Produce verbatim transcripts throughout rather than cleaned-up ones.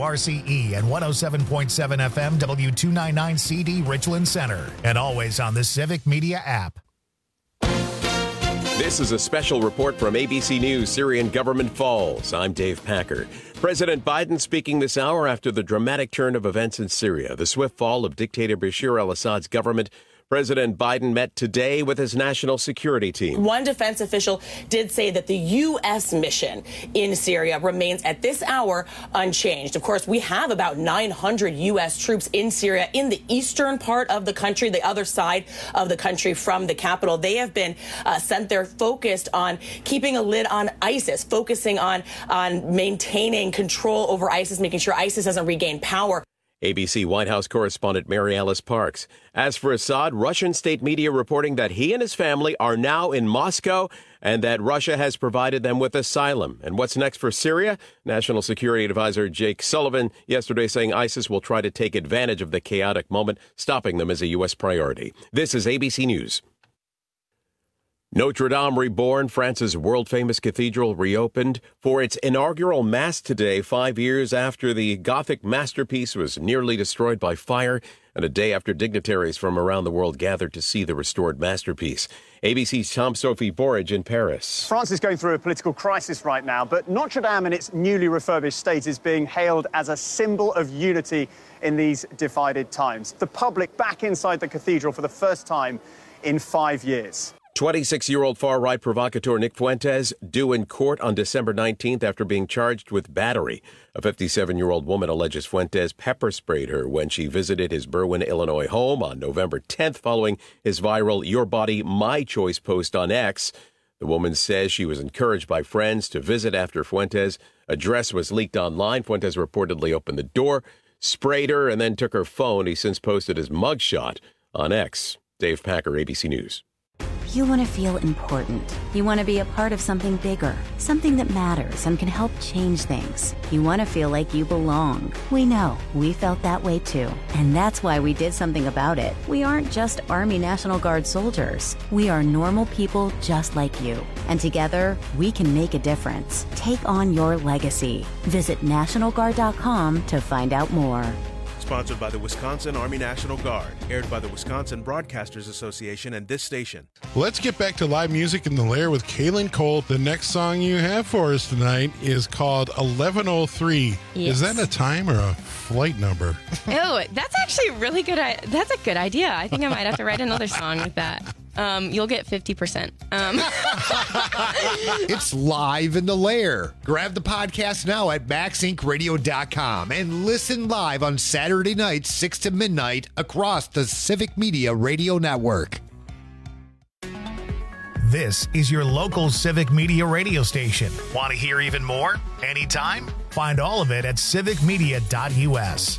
R C E and one oh seven point seven F M W two ninety-nine C D Richland Center. And always on the Civic Media app. This is a special report from A B C News, Syrian government falls. I'm Dave Packer. President Biden speaking this hour after the dramatic turn of events in Syria, the swift fall of dictator Bashar al-Assad's government. President Biden met today with his national security team. One defense official did say that the U S mission in Syria remains at this hour unchanged. Of course, we have about nine hundred U S troops in Syria in the eastern part of the country, the other side of the country from the capital. They have been uh, sent there focused on keeping a lid on ISIS, focusing on, on maintaining control over ISIS, making sure ISIS doesn't regain power. A B C White House correspondent Mary Alice Parks. As for Assad, Russian state media reporting that he and his family are now in Moscow and that Russia has provided them with asylum. And what's next for Syria? National Security Advisor Jake Sullivan yesterday saying ISIS will try to take advantage of the chaotic moment, stopping them as a U S priority. This is A B C News. Notre Dame Reborn, France's world-famous cathedral, reopened for its inaugural Mass today, five years after the Gothic masterpiece was nearly destroyed by fire, and a day after dignitaries from around the world gathered to see the restored masterpiece. A B C's Tom-Sophie Borage in Paris. France is going through a political crisis right now, but Notre Dame in its newly refurbished state is being hailed as a symbol of unity in these divided times. The public back inside the cathedral for the first time in five years. twenty-six-year-old far-right provocateur Nick Fuentes due in court on December nineteenth after being charged with battery. A fifty-seven-year-old woman alleges Fuentes pepper-sprayed her when she visited his Berwyn, Illinois home on November tenth following his viral Your Body, My Choice post on X. The woman says she was encouraged by friends to visit after Fuentes' address was leaked online. Fuentes reportedly opened the door, sprayed her, and then took her phone. He since posted his mugshot on X. Dave Packer, A B C News. You want to feel important. You want to be a part of something bigger, something that matters and can help change things. You want to feel like you belong. We know. We felt that way too. And that's why we did something about it. We aren't just Army National Guard soldiers. We are normal people just like you. And together, we can make a difference. Take on your legacy. Visit National Guard dot com to find out more. Sponsored by the Wisconsin Army National Guard. Aired by the Wisconsin Broadcasters Association and this station. Let's get back to live music in the Lair with Kaylin Cole. The next song you have for us tonight is called eleven oh three. Yes. Is that a time or a flight number? Oh, that's actually really good. That's a good idea. I think I might have to write another song with that. Um, you'll get fifty percent. Um. It's live in the Lair. Grab the podcast now at max inc radio dot com and listen live on Saturday nights, six to midnight, across the Civic Media Radio Network. This is your local Civic Media radio station. Want to hear even more? Anytime? Find all of it at civic media dot u s.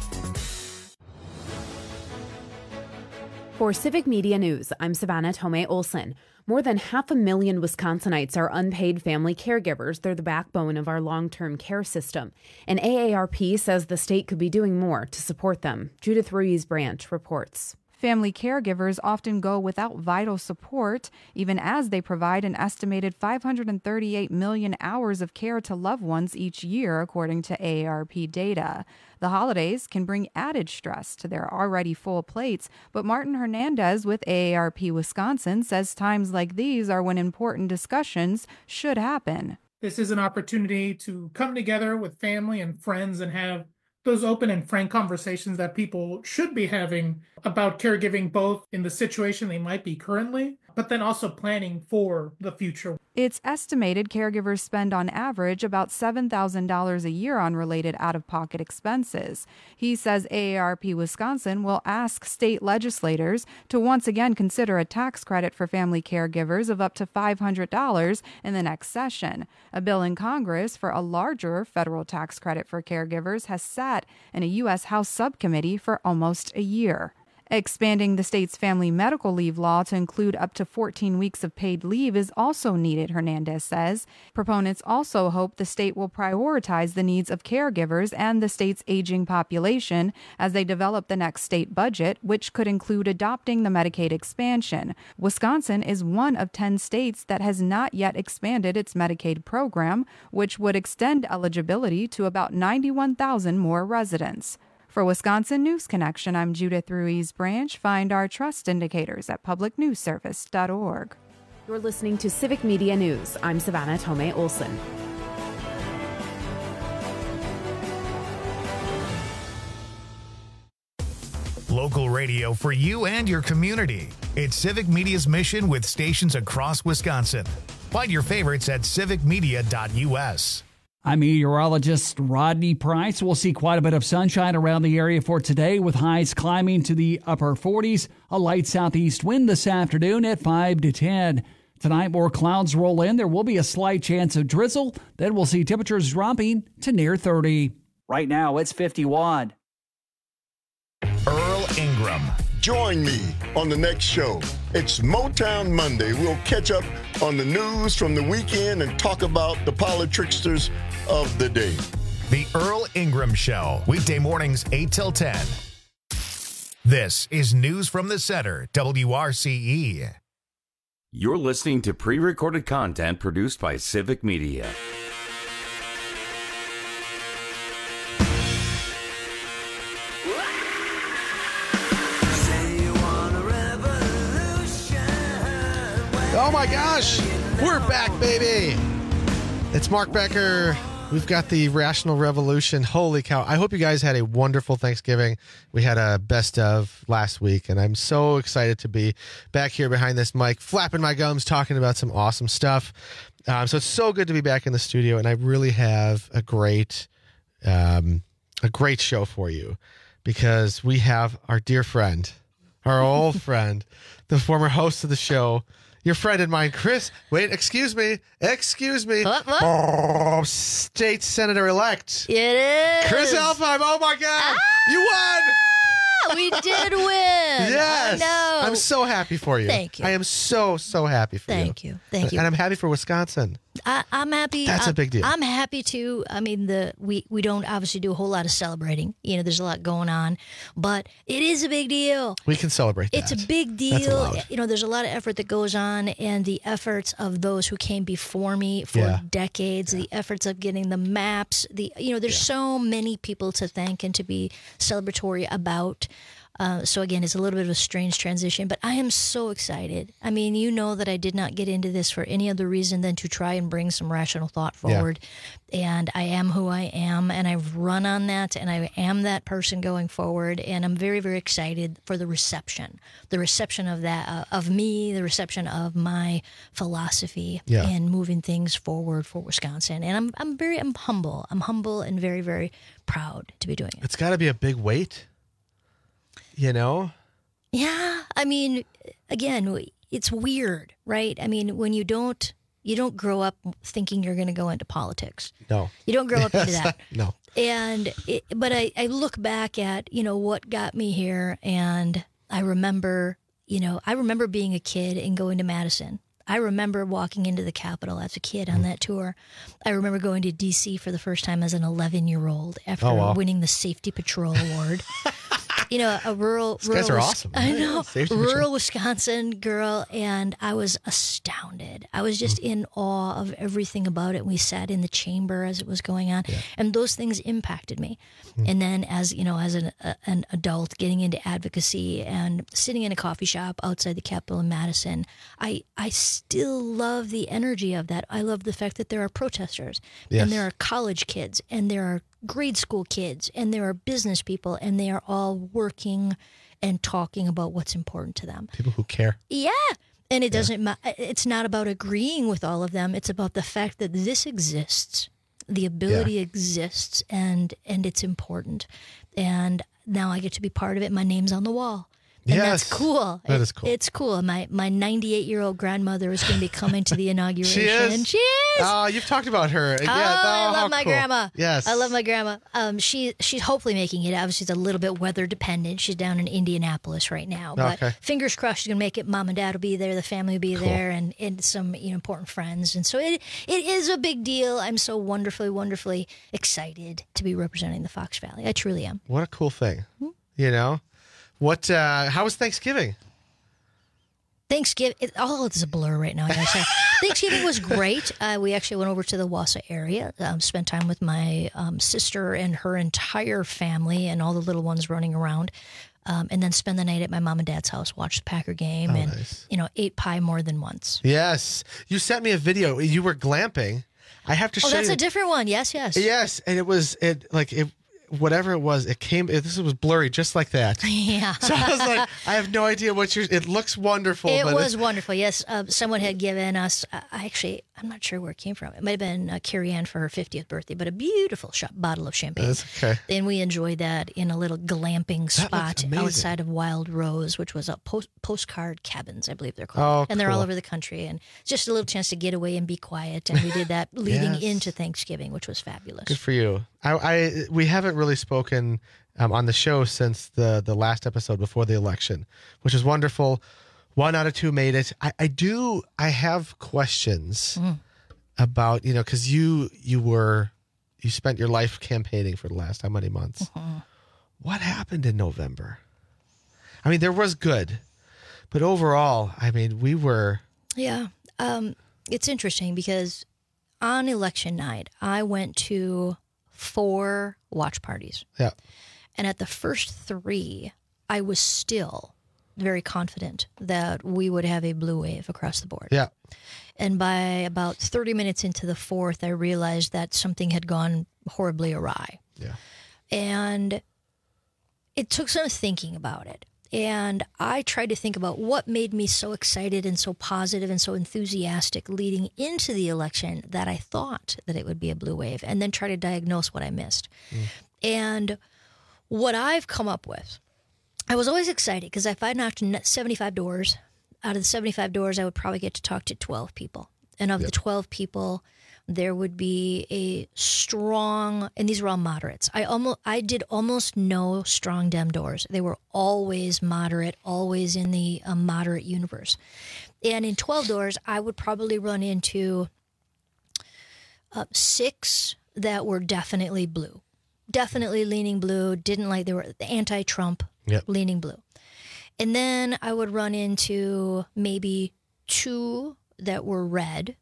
For Civic Media News, I'm Savannah Tomei Olson. More than half a million Wisconsinites are unpaid family caregivers. They're the backbone of our long-term care system. And A A R P says the state could be doing more to support them. Judith Ruiz-Branch reports. Family caregivers often go without vital support, even as they provide an estimated five hundred thirty-eight million hours of care to loved ones each year, according to A A R P data. The holidays can bring added stress to their already full plates, but Martin Hernandez with A A R P Wisconsin says times like these are when important discussions should happen. This is an opportunity to come together with family and friends and have those open and frank conversations that people should be having about caregiving, both in the situation they might be currently, but then also planning for the future. It's estimated caregivers spend on average about seven thousand dollars a year on related out-of-pocket expenses. He says A A R P Wisconsin will ask state legislators to once again consider a tax credit for family caregivers of up to five hundred dollars in the next session. A bill in Congress for a larger federal tax credit for caregivers has sat in a U S House subcommittee for almost a year. Expanding the state's family medical leave law to include up to fourteen weeks of paid leave is also needed, Hernandez says. Proponents also hope the state will prioritize the needs of caregivers and the state's aging population as they develop the next state budget, which could include adopting the Medicaid expansion. Wisconsin is one of ten states that has not yet expanded its Medicaid program, which would extend eligibility to about ninety-one thousand more residents. For Wisconsin News Connection, I'm Judith Ruiz Branch. Find our trust indicators at public news service dot org. You're listening to Civic Media News. I'm Savannah Tomei Olson. Local radio for you and your community. It's Civic Media's mission with stations across Wisconsin. Find your favorites at civic media dot u s. I'm meteorologist Rodney Price. We'll see quite a bit of sunshine around the area for today, with highs climbing to the upper forties. A light southeast wind this afternoon at five to ten. Tonight, more clouds roll in. There will be a slight chance of drizzle. Then we'll see temperatures dropping to near thirty. Right now, it's fifty-one. Earl Ingram. Join me on the next show. It's Motown Monday. We'll catch up on the news from the weekend and talk about the politricksters of the day. The Earl Ingram Show, weekday mornings eight till ten. This is News from the Center, W R C E. You're listening to pre-recorded content produced by Civic Media. Oh my gosh, we're back, baby. It's Mark Becker. We've got the Rational Revolution. Holy cow. I hope you guys had a wonderful Thanksgiving. We had a best of last week, and I'm so excited to be back here behind this mic, flapping my gums, talking about some awesome stuff. Um, so it's so good to be back in the studio, and I really have a great, um, a great show for you, because we have our dear friend, our old friend, the former host of the show, your friend and mine, Chris. Wait, excuse me. Excuse me. What, what? Oh, state senator-elect. It is. Chris Alfheim. Oh, my God. Ah! You won. We did win. Yes. I know. I'm so happy for you. Thank you. I am so, so happy for Thank you. you. Thank you. And I'm happy for Wisconsin. I, I'm happy. That's I'm, a big deal. I'm happy too. I mean, the we, we don't obviously do a whole lot of celebrating. You know, there's a lot going on, but it is a big deal. We can celebrate that. It's a big That's deal. allowed. You know, there's a lot of effort that goes on, and the efforts of those who came before me for Yeah. decades, the efforts of getting the maps, the you know, there's so many people to thank and to be celebratory about. Uh, so again, it's a little bit of a strange transition, but I am so excited. I mean, you know that I did not get into this for any other reason than to try and bring some rational thought forward. Yeah. And I am who I am, and I've run on that, and I am that person going forward. And I'm very, very excited for the reception, the reception of that, uh, of me, the reception of my philosophy Yeah. in moving things forward for Wisconsin. And I'm, I'm very, I'm humble. I'm humble and very, very proud to be doing it. It's got to be a big weight. You know? Yeah, I mean, again, it's weird, right? I mean, when you don't you don't grow up thinking you're going to go into politics. No. You don't grow up into that. No. And it, but I, I look back at, you know, what got me here, and I remember, you know, I remember being a kid and going to Madison. I remember walking into the Capitol as a kid on that tour. I remember going to D C for the first time as an eleven-year-old after Oh, wow. winning the Safety Patrol Award. You know, a rural, These rural guys are Wis- awesome. I know, Safety rural Patrol. Wisconsin girl, and I was astounded. I was just in awe of everything about it. We sat in the chamber as it was going on, and those things impacted me. And then, as you know, as an a, an adult, getting into advocacy and sitting in a coffee shop outside the Capitol in Madison, I I still love the energy of that. I love the fact that there are protesters, Yes. and there are college kids, and there are grade school kids, and there are business people, and they are all working and talking about what's important to them. People who care. Yeah. And it doesn't ma- it's not about agreeing with all of them. It's about the fact that this exists. The ability Yeah. exists, and and it's important. And now I get to be part of it. My name's on the wall. And Yes. that's cool. That It- is cool. It's cool. My my ninety-eight-year-old grandmother is going to be coming to the inauguration. She is? She is. Oh, you've talked about her. Oh, Yeah, I oh, love how my cool. grandma. Yes. I love my grandma. Um, she she's hopefully making it. Obviously, it's a little bit weather dependent. She's down in Indianapolis right now, but Okay. fingers crossed she's gonna make it. Mom and Dad will be there. The family will be Cool. there, and, and some you know important friends. And so it it is a big deal. I'm so wonderfully, wonderfully excited to be representing the Fox Valley. I truly am. What a cool thing. Hmm? You know? What? Uh, how was Thanksgiving? Thanksgiving, it, all is a blur right now. I gotta say. Thanksgiving was great. Uh, we actually went over to the Wausau area, um, spent time with my um, sister and her entire family and all the little ones running around, um, and then spend the night at my mom and dad's house, watch the Packer game, Oh, and nice. you know, ate pie more than once. Yes. You sent me a video. You were glamping. I have to Oh, show that's you. a different one. Yes, yes. Yes, and it was it like it whatever it was. It came. It, this was blurry, just like that. Yeah. So I was like, I have no idea what you're. It looks wonderful. It but was it's- wonderful. Yes, uh, someone had given us. Uh, I actually, I'm not sure where it came from. It might have been uh, Carrie Ann for her fiftieth birthday, but a beautiful shop, bottle of champagne. That's okay. And we enjoyed that in a little glamping looks spot amazing. outside of Wild Rose, which was a post- postcard cabins, I believe they're called. Oh, and they're all cool. over the country. And just a little chance to get away and be quiet. And we did that leading Yes. into Thanksgiving, which was fabulous. Good for you. I, I we haven't really spoken um, on the show since the the last episode before the election, which is wonderful. One out of two made it. I, I do. I have questions Mm. about you know because you you were you spent your life campaigning for the last how many months? Mm-hmm. What happened in November? I mean, there was good, but overall, I mean, we were. Yeah. Um, it's interesting because on election night, I went to four watch parties. Yeah. And at the first three, I was still very confident that we would have a blue wave across the board. Yeah. And by about thirty minutes into the fourth, I realized that something had gone horribly awry. Yeah. And it took some thinking about it. And I tried to think about what made me so excited and so positive and so enthusiastic leading into the election that I thought that it would be a blue wave, and then try to diagnose what I missed. And what I've come up with, I was always excited because if I knocked seventy-five doors, out of the seventy-five doors, I would probably get to talk to twelve people. And of the twelve people, there would be a strong, and these were all moderates. I almost, I did almost no strong Dem doors. They were always moderate, always in the uh, moderate universe. And in twelve doors, I would probably run into uh, six that were definitely blue, definitely leaning blue. Didn't like, they were anti-Trump, Yep. leaning blue. And then I would run into maybe two that were red.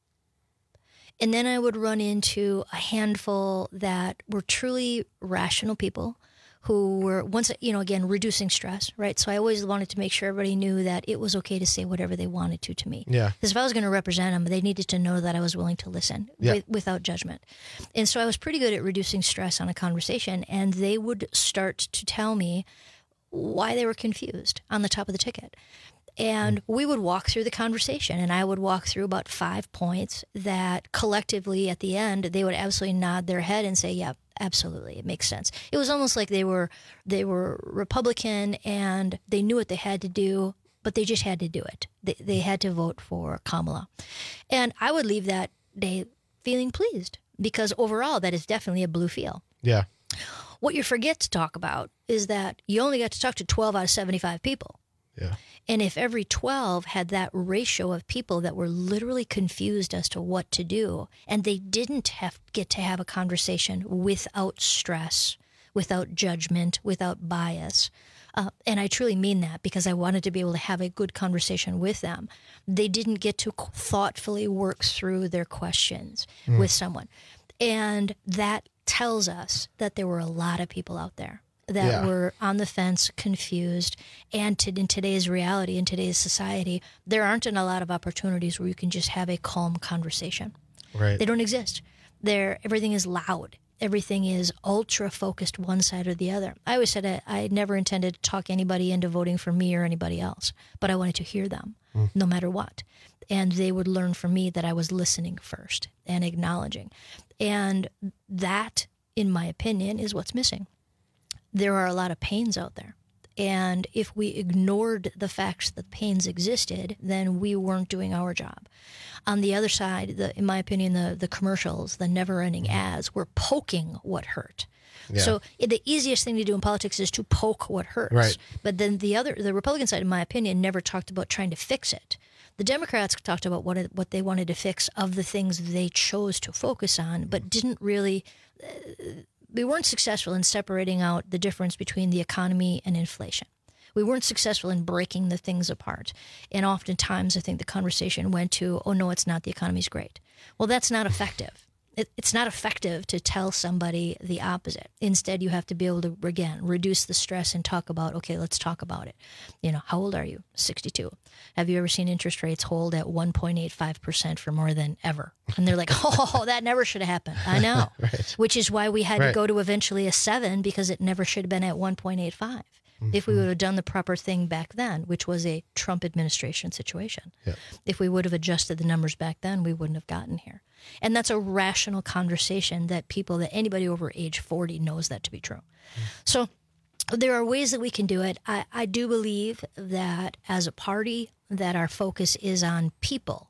And then I would run into a handful that were truly rational people who were, once, you know, again, reducing stress, right? So I always wanted to make sure everybody knew that it was okay to say whatever they wanted to to me. Yeah. Because if I was going to represent them, they needed to know that I was willing to listen Yeah. with, without judgment. And so I was pretty good at reducing stress on a conversation, and they would start to tell me why they were confused on the top of the ticket. And we would walk through the conversation, and I would walk through about five points that collectively at the end, they would absolutely nod their head and say, yeah, absolutely, it makes sense. It was almost like they were they were Republican and they knew what they had to do, but they just had to do it. They, they had to vote for Kamala. And I would leave that day feeling pleased because overall, that is definitely a blue feel. Yeah. What you forget to talk about is that you only got to talk to twelve out of seventy-five people. Yeah. And if every twelve had that ratio of people that were literally confused as to what to do, and they didn't have get to have a conversation without stress, without judgment, without bias, uh, and I truly mean that because I wanted to be able to have a good conversation with them, they didn't get to thoughtfully work through their questions Mm. with someone. And that tells us that there were a lot of people out there that Yeah. were on the fence, confused, and to, in today's reality, in today's society, there aren't a lot of opportunities where you can just have a calm conversation. Right. They don't exist. There, everything is loud. Everything is ultra focused one side or the other. I always said I, I never intended to talk anybody into voting for me or anybody else, but I wanted to hear them Mm. no matter what. And they would learn from me that I was listening first and acknowledging. And that, in my opinion, is what's missing. There are a lot of pains out there. And if we ignored the facts that pains existed, then we weren't doing our job. On the other side, the, in my opinion, the, the commercials, the never-ending ads, were poking what hurt. Yeah. So the easiest thing to do in politics is to poke what hurts. Right. But then the other, the Republican side, in my opinion, never talked about trying to fix it. The Democrats talked about what it, what they wanted to fix of the things they chose to focus on, but didn't really. Uh, we weren't successful in separating out the difference between the economy and inflation. We weren't successful in breaking the things apart. And oftentimes, I think the conversation went to, oh, no, it's not. The economy's great. Well, that's not effective. It, it's not effective to tell somebody the opposite. Instead, you have to be able to, again, reduce the stress and talk about, okay, let's talk about it. You know, how old are you? sixty-two. Have you ever seen interest rates hold at one point eight five percent for more than ever? And they're like, oh, that never should have happened. I know. Right. Which is why we had right. to go to eventually a seven, because it never should have been at one point eight five. If we would have done the proper thing back then, which was a Trump administration situation. Yep. If we would have adjusted the numbers back then, we wouldn't have gotten here. And that's a rational conversation that people, that anybody over age forty knows that to be true. Mm. So there are ways that we can do it. I, I do believe that as a party, that our focus is on people.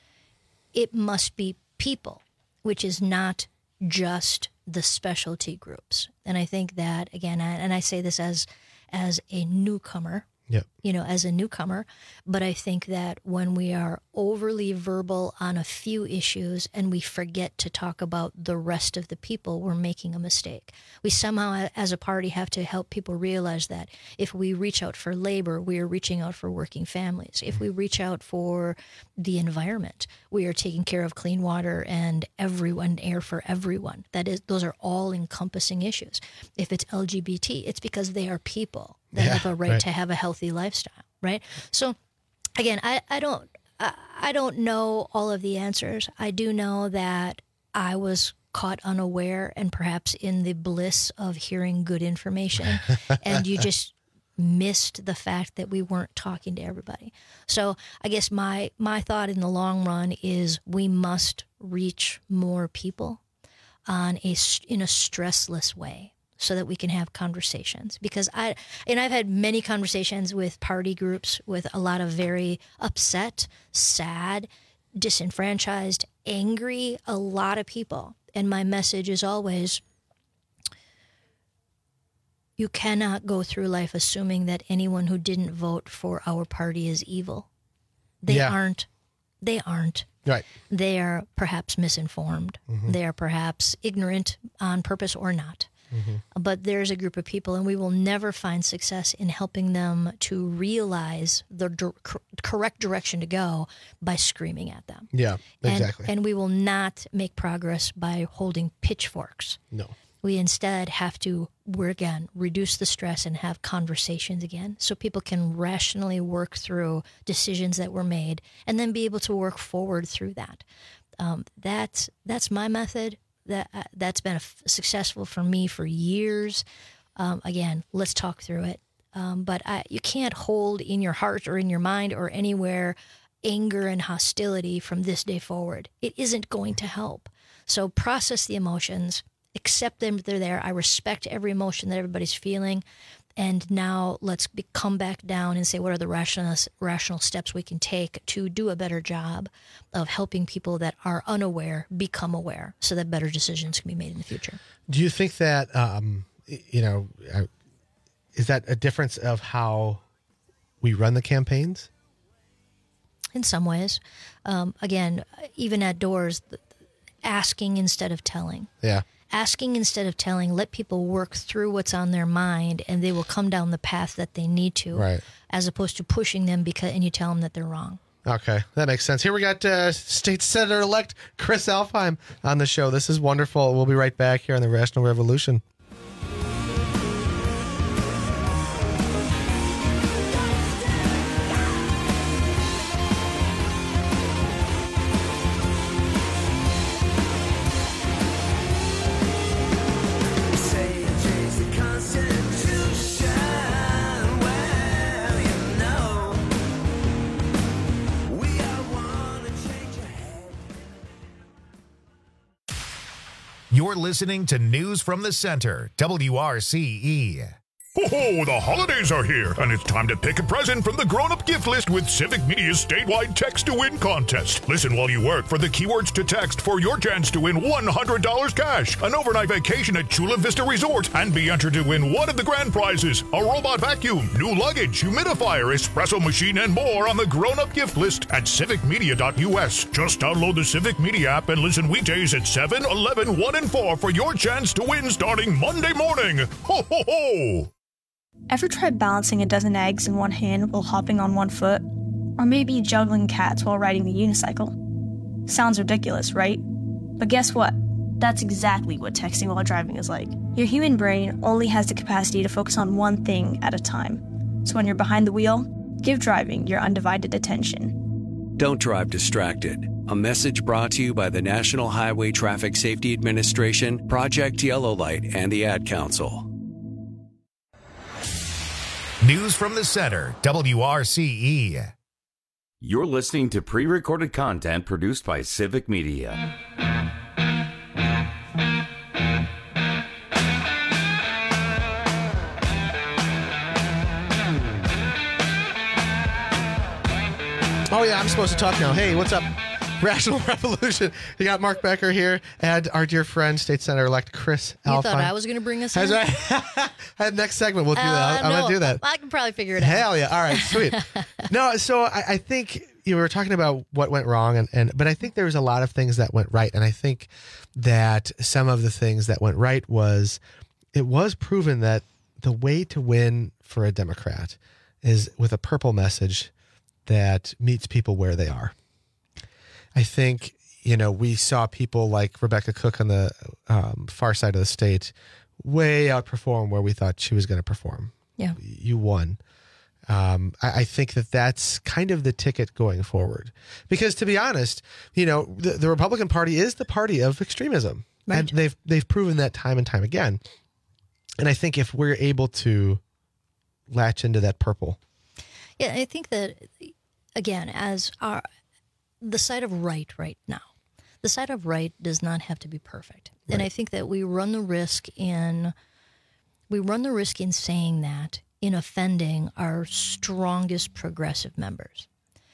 It must be people, which is not just the specialty groups. And I think that, again, I, and I say this as as a newcomer, yep. you know, as a newcomer, but I think that when we are overly verbal on a few issues and we forget to talk about the rest of the people, we're making a mistake. We somehow, as a party, have to help people realize that if we reach out for labor, we are reaching out for working families. If we reach out for the environment, we are taking care of clean water and everyone, air for everyone. That is, those are all encompassing issues. If it's L G B T, it's because they are people that yeah, have a right, right to have a healthy lifestyle, right? So, again, I, I don't I, I don't know all of the answers. I do know that I was caught unaware and perhaps in the bliss of hearing good information, and you just missed the fact that we weren't talking to everybody. So I guess my my thought in the long run is we must reach more people on a in a stressless way, so that we can have conversations. Because I, and I've had many conversations with party groups with a lot of very upset, sad, disenfranchised, angry, a lot of people. And my message is always, you cannot go through life assuming that anyone who didn't vote for our party is evil. They yeah. aren't. They aren't. Right. They are perhaps misinformed. Mm-hmm. They are perhaps ignorant on purpose or not. Mm-hmm. But there's a group of people, and we will never find success in helping them to realize the di- correct direction to go by screaming at them. Yeah, exactly. And, and we will not make progress by holding pitchforks. No. We instead have to, we're again, reduce the stress and have conversations again, so people can rationally work through decisions that were made and then be able to work forward through that. Um, that's that's my method. That uh, that's been a f- successful for me for years. Um, again, let's talk through it. Um, but I, you can't hold in your heart or in your mind or anywhere anger and hostility from this day forward. It isn't going to help. So process the emotions, accept them that they're there. I respect every emotion that everybody's feeling. And now let's be, come back down and say, what are the rational, rational steps we can take to do a better job of helping people that are unaware become aware, so that better decisions can be made in the future. Do you think that, um, you know, is that a difference of how we run the campaigns? In some ways. Um, again, even at doors, asking instead of telling. Yeah. Asking instead of telling, let people work through what's on their mind, and they will come down the path that they need to, right, as opposed to pushing them because and you tell them that they're wrong. Okay, that makes sense. Here we got uh, State Senator-elect Chris Alfheim on the show. This is wonderful. We'll be right back here on the Rational Revolution. You're listening to News from the Center, W R C E. Ho ho, the holidays are here, and it's time to pick a present from the grown-up gift list with Civic Media's statewide Text to Win contest. Listen while you work for the keywords to text for your chance to win one hundred dollars cash, an overnight vacation at Chula Vista Resort, and be entered to win one of the grand prizes, a robot vacuum, new luggage, humidifier, espresso machine, and more on the grown-up gift list at civic media dot U S. Just download the Civic Media app and listen weekdays at seven, eleven, one, and four for your chance to win starting Monday morning. Ho ho ho! Ever tried balancing a dozen eggs in one hand while hopping on one foot? Or maybe juggling cats while riding the unicycle? Sounds ridiculous, right? But guess what? That's exactly what texting while driving is like. Your human brain only has the capacity to focus on one thing at a time. So when you're behind the wheel, give driving your undivided attention. Don't drive distracted. A message brought to you by the National Highway Traffic Safety Administration, Project Yellow Light, and the Ad Council. News from the Center, W R C E. You're listening to pre-recorded content produced by Civic Media. Oh, yeah, I'm supposed to talk now. Hey, what's up? Rational Revolution. You got Mark Becker here and our dear friend, State Senator-elect Chris You Alfine. thought I was going to bring us in? Right. Next segment, we'll do Uh, that. I'm no, going to do that. I can probably figure it out. Hell yeah. All right, sweet. No, so I, I think you know, we were talking about what went wrong, and, and but I think there was a lot of things that went right. And I think that some of the things that went right was it was proven that the way to win for a Democrat is with a purple message that meets people where they are. I think, you know, we saw people like Rebecca Cook on the um, far side of the state way outperform where we thought she was going to perform. Yeah. You won. Um, I, I think that that's kind of the ticket going forward. Because to be honest, you know, the, the Republican Party is the party of extremism. Right. And they've, they've proven that time and time again. And I think if we're able to latch into that purple. Yeah, I think that, again, as our... the side of right right now, the side of right does not have to be perfect. Right. And I think that we run the risk in, we run the risk in saying that in offending our strongest progressive members.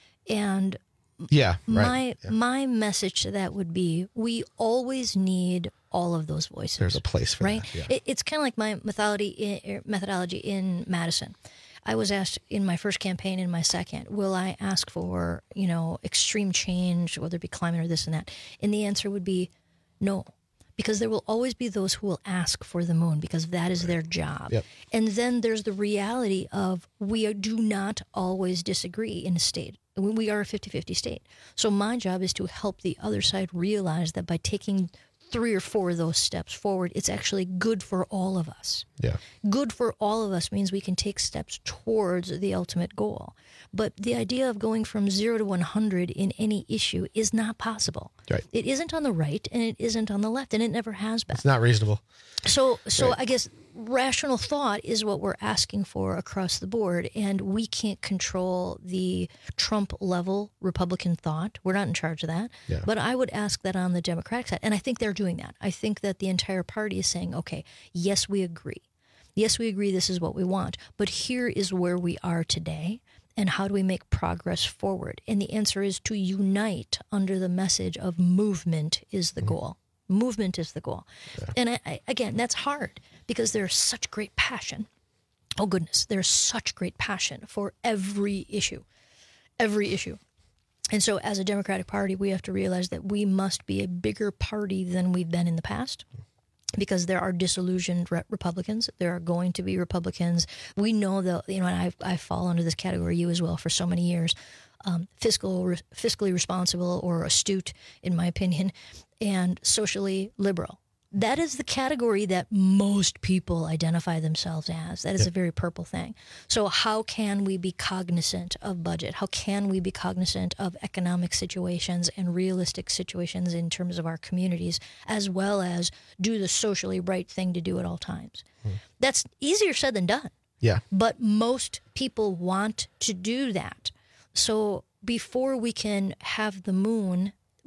And yeah, right. my, yeah. my message to that would be, we always need all of those voices. There's a place for right? that. Yeah. It, it's kind of like my methodology, methodology in Madison. I was asked in my first campaign, in my second, will I ask for, you know, extreme change, whether it be climate or this and that? And the answer would be no, because there will always be those who will ask for the moon because that is their job. Yep. And then there's the reality of we do not always disagree in a state. We are a fifty-fifty state. So my job is to help the other side realize that by taking three or four of those steps forward, it's actually good for all of us. Yeah. Good for all of us means we can take steps towards the ultimate goal. But the idea of going from zero to one hundred in any issue is not possible. Right. It isn't on the right and it isn't on the left, and it never has been. It's not reasonable. So, so Right. I guess rational thought is what we're asking for across the board, and we can't control the Trump level Republican thought. We're not in charge of that. Yeah. But I would ask that on the Democratic side, and I think they're doing that. I think that the entire party is saying, okay, yes, we agree. Yes, we agree this is what we want, but here is where we are today, and how do we make progress forward? And the answer is to unite under the message of movement is the goal. Movement is the goal. Yeah. And I, I, again, that's hard because there's such great passion. Oh, goodness, there's such great passion for every issue, every issue. And so as a Democratic Party, we have to realize that we must be a bigger party than we've been in the past. Because there are disillusioned re- Republicans. There are going to be Republicans. We know that, you know, and I I fall under this category, you as well, for so many years. Um, fiscal, re- fiscally responsible or astute, in my opinion, and socially liberal. That is the category that most people identify themselves as. That is Yeah. a very purple thing. So how can we be cognizant of budget? How can we be cognizant of economic situations and realistic situations in terms of our communities, as well as do the socially right thing to do at all times? Hmm. That's easier said than done. Yeah. But most people want to do that. So before we can have the moon,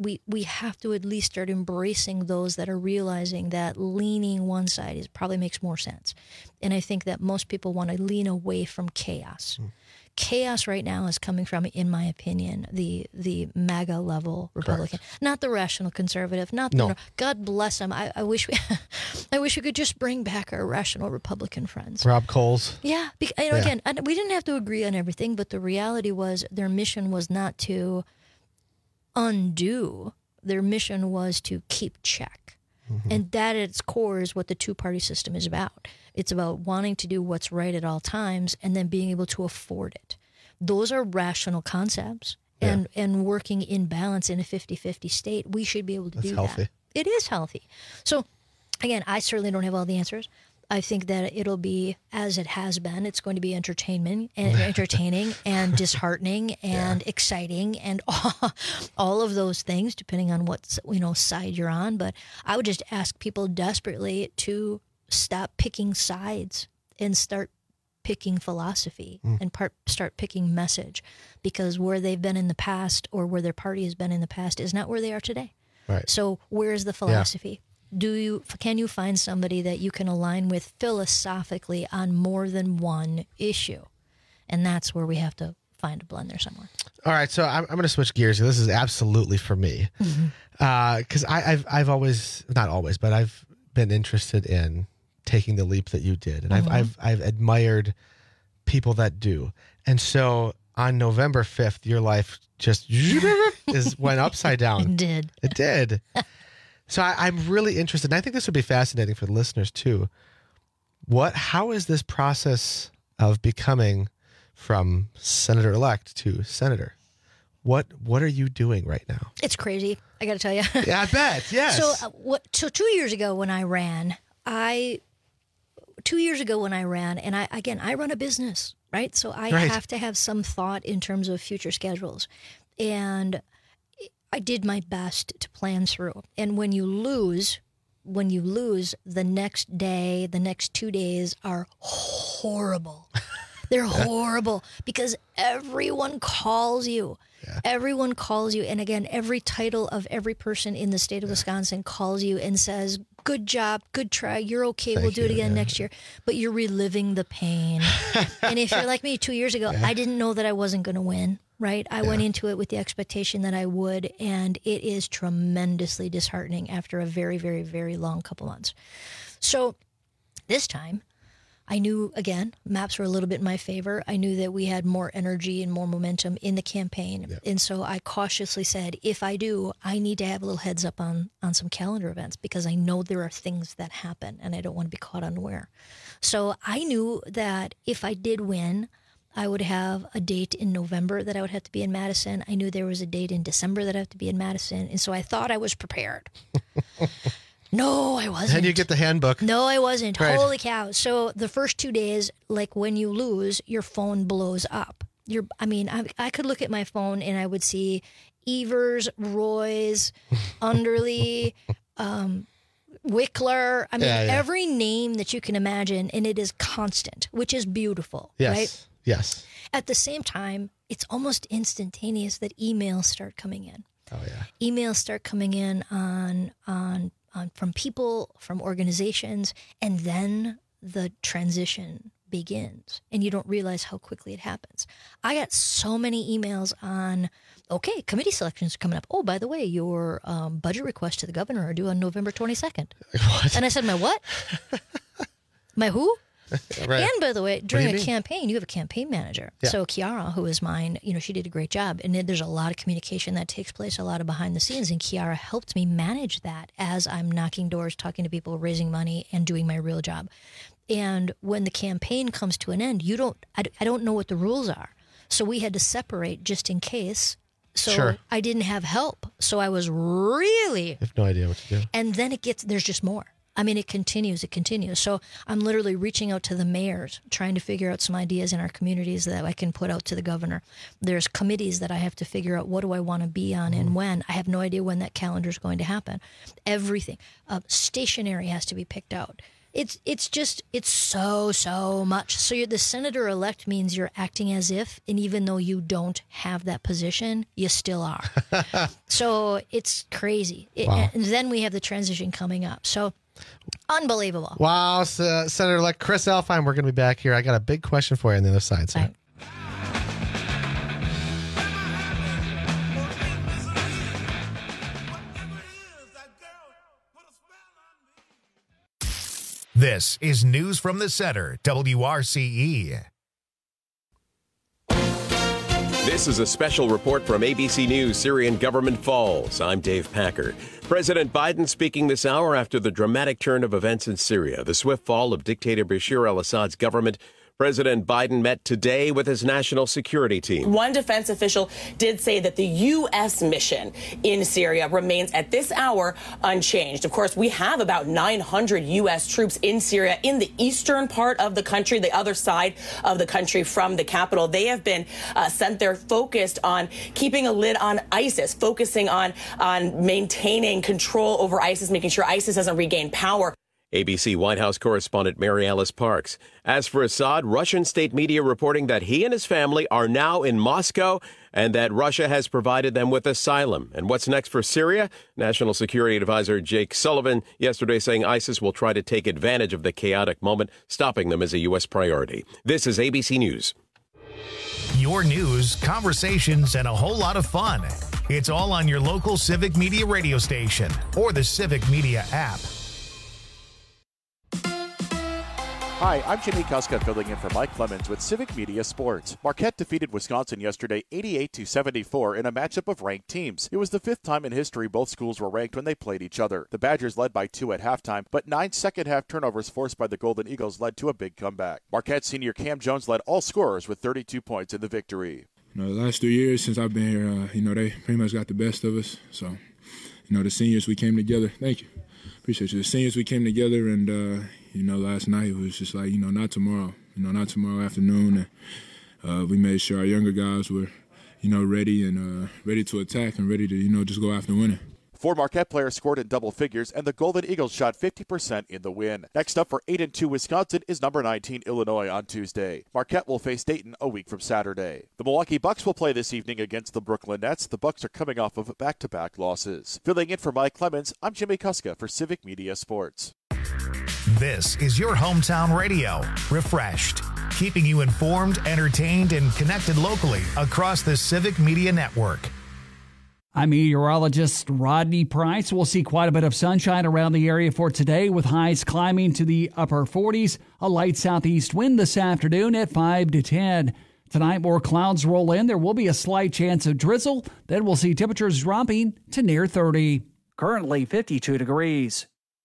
we we have to at least start embracing those that are realizing that leaning one side is probably makes more sense. And I think that most people want to lean away from chaos. Mm. Chaos right now is coming from, in my opinion, the the MAGA level Republican, Correct. Not the rational conservative, not the, no. God bless them. I, I wish we, I wish we could just bring back our rational Republican friends. Rob Coles. Yeah, because, you know, yeah. again, we didn't have to agree on everything, but the reality was their mission was not to undo. Their mission was to keep check. Mm-hmm. And that at its core is what the two-party system is about. It's about wanting to do what's right at all times and then being able to afford it. Those are rational concepts. Yeah. And and working in balance in a fifty-fifty state, we should be able to That's do healthy. that. It is healthy. So, again, I certainly don't have all the answers. I think that it'll be, as it has been, it's going to be entertainment and entertaining and disheartening and yeah. exciting and all, all of those things, depending on what, you know, side you're on. But I would just ask people desperately to stop picking sides and start picking philosophy mm. and part, start picking message, because where they've been in the past or where their party has been in the past is not where they are today. Right. So where's the philosophy? Yeah. Do you can you find somebody that you can align with philosophically on more than one issue? And that's where we have to find a blend there somewhere. All right, so I'm, I'm going to switch gears. This is absolutely for me, because mm-hmm. uh, I've I've always not always, but I've been interested in taking the leap that you did, and mm-hmm. I've I've I've admired people that do. And so on November fifth, your life just is went upside down. It did. It did. So I, I'm really interested, and I think this would be fascinating for the listeners too. What, how is this process of becoming from senator-elect to senator? What What are you doing right now? It's crazy. I got to tell you. Yeah, I bet. Yes. So uh, what? So two years ago when I ran, I two years ago when I ran, and I again I run a business, right? So I right. have to have some thought in terms of future schedules, and I did my best to plan through. And when you lose, when you lose, the next day, the next two days are horrible. They're horrible because everyone calls you. Yeah. Everyone calls you. And again, every title of every person in the state of yeah. Wisconsin calls you and says, good job, good try, you're okay, Thank we'll do you, it again yeah. next year. But you're reliving the pain. And if you're like me two years ago, yeah. I didn't know that I wasn't going to win. Right? I yeah. went into it with the expectation that I would, and it is tremendously disheartening after a very, very, very long couple months. So this time, I knew, again, maps were a little bit in my favor. I knew that we had more energy and more momentum in the campaign. Yeah. And so I cautiously said, if I do, I need to have a little heads up on, on some calendar events, because I know there are things that happen, and I don't want to be caught unaware. So I knew that if I did win, I would have a date in November that I would have to be in Madison. I knew there was a date in December that I have to be in Madison. And so I thought I was prepared. No, I wasn't. And you get the handbook. No, I wasn't. Right. Holy cow. So the first two days, like when you lose, your phone blows up. You're, I mean, I, I could look at my phone and I would see Evers, Roy's, Underly, um, Wickler. I mean, Yeah, yeah. every name that you can imagine, and it is constant, which is beautiful, Yes. right? Yes. At the same time, it's almost instantaneous that emails start coming in. Oh yeah. Emails start coming in on on on from people, from organizations, and then the transition begins, and you don't realize how quickly it happens. I got so many emails on, okay, committee selections are coming up. Oh, by the way, your um, budget requests to the governor are due on November twenty-second. What? And I said, my what? My who? Right. And by the way, during do a you mean? campaign, you have a campaign manager. Yeah. So Kiara, who is mine, you know, she did a great job. And then there's a lot of communication that takes place, a lot of behind the scenes. And Kiara helped me manage that as I'm knocking doors, talking to people, raising money, and doing my real job. And when the campaign comes to an end, you don't, I, I don't know what the rules are. So we had to separate just in case. So Sure. I didn't have help. So I was really I have no idea what to do. and then it gets, there's just more. I mean, it continues, it continues. So I'm literally reaching out to the mayors, trying to figure out some ideas in our communities that I can put out to the governor. There's committees that I have to figure out what do I want to be on and when. I have no idea when that calendar is going to happen. Everything. Uh, stationery has to be picked out. It's it's just, it's so, so much. So you're the senator-elect means you're acting as if, and even though you don't have that position, you still are. So it's crazy. It, Wow. And then we have the transition coming up. So unbelievable. Wow, so, Senator-elect Chris Elfheim, we're going to be back here. I got a big question for you on the other side, sir. Right. This is News from the Center, W R C E. This is a special report from A B C News, Syrian government falls. I'm Dave Packer. President Biden speaking this hour after the dramatic turn of events in Syria, the swift fall of dictator Bashar al-Assad's government. President Biden met today with his national security team. One defense official did say that the U S mission in Syria remains at this hour unchanged. Of course, we have about nine hundred U S troops in Syria in the eastern part of the country, the other side of the country from the capital. They have been uh, sent there focused on keeping a lid on ISIS, focusing on, on maintaining control over ISIS, making sure ISIS doesn't regain power. A B C White House correspondent Mary Alice Parks. As for Assad, Russian state media reporting that he and his family are now in Moscow and that Russia has provided them with asylum. And what's next for Syria? National Security Advisor Jake Sullivan yesterday saying ISIS will try to take advantage of the chaotic moment. Stopping them is a U S priority. This is A B C News. Your news, conversations, and a whole lot of fun. It's all on your local Civic Media radio station or the Civic Media app. Hi, I'm Jimmy Kuska filling in for Mike Clemens with Civic Media Sports. Marquette defeated Wisconsin yesterday eighty-eight to seventy-four in a matchup of ranked teams. It was the fifth time in history both schools were ranked when they played each other. The Badgers led by two at halftime, but nine second-half turnovers forced by the Golden Eagles led to a big comeback. Marquette senior Cam Jones led all scorers with thirty-two points in the victory. You know, the last three years since I've been here, uh, you know, they pretty much got the best of us. So, you know, the seniors, we came together. Thank you. Appreciate you. The seniors, we came together, and, uh, you know, last night it was just like, you know, not tomorrow. You know, not tomorrow afternoon. And uh, we made sure our younger guys were, you know, ready and uh, ready to attack and ready to, you know, just go after winning. Four Marquette players scored in double figures, and the Golden Eagles shot fifty percent in the win. Next up for eight and two Wisconsin is number nineteen Illinois on Tuesday. Marquette will face Dayton a week from Saturday. The Milwaukee Bucks will play this evening against the Brooklyn Nets. The Bucks are coming off of back-to-back losses. Filling in for Mike Clemens, I'm Jimmy Kuska for Civic Media Sports. This is your hometown radio, refreshed, keeping you informed, entertained, and connected locally across the Civic Media Network. I'm meteorologist Rodney Price. We'll see quite a bit of sunshine around the area for today with highs climbing to the upper forties. A light southeast wind this afternoon at five to ten. Tonight, more clouds roll in. There will be a slight chance of drizzle. Then we'll see temperatures dropping to near thirty. Currently fifty-two degrees.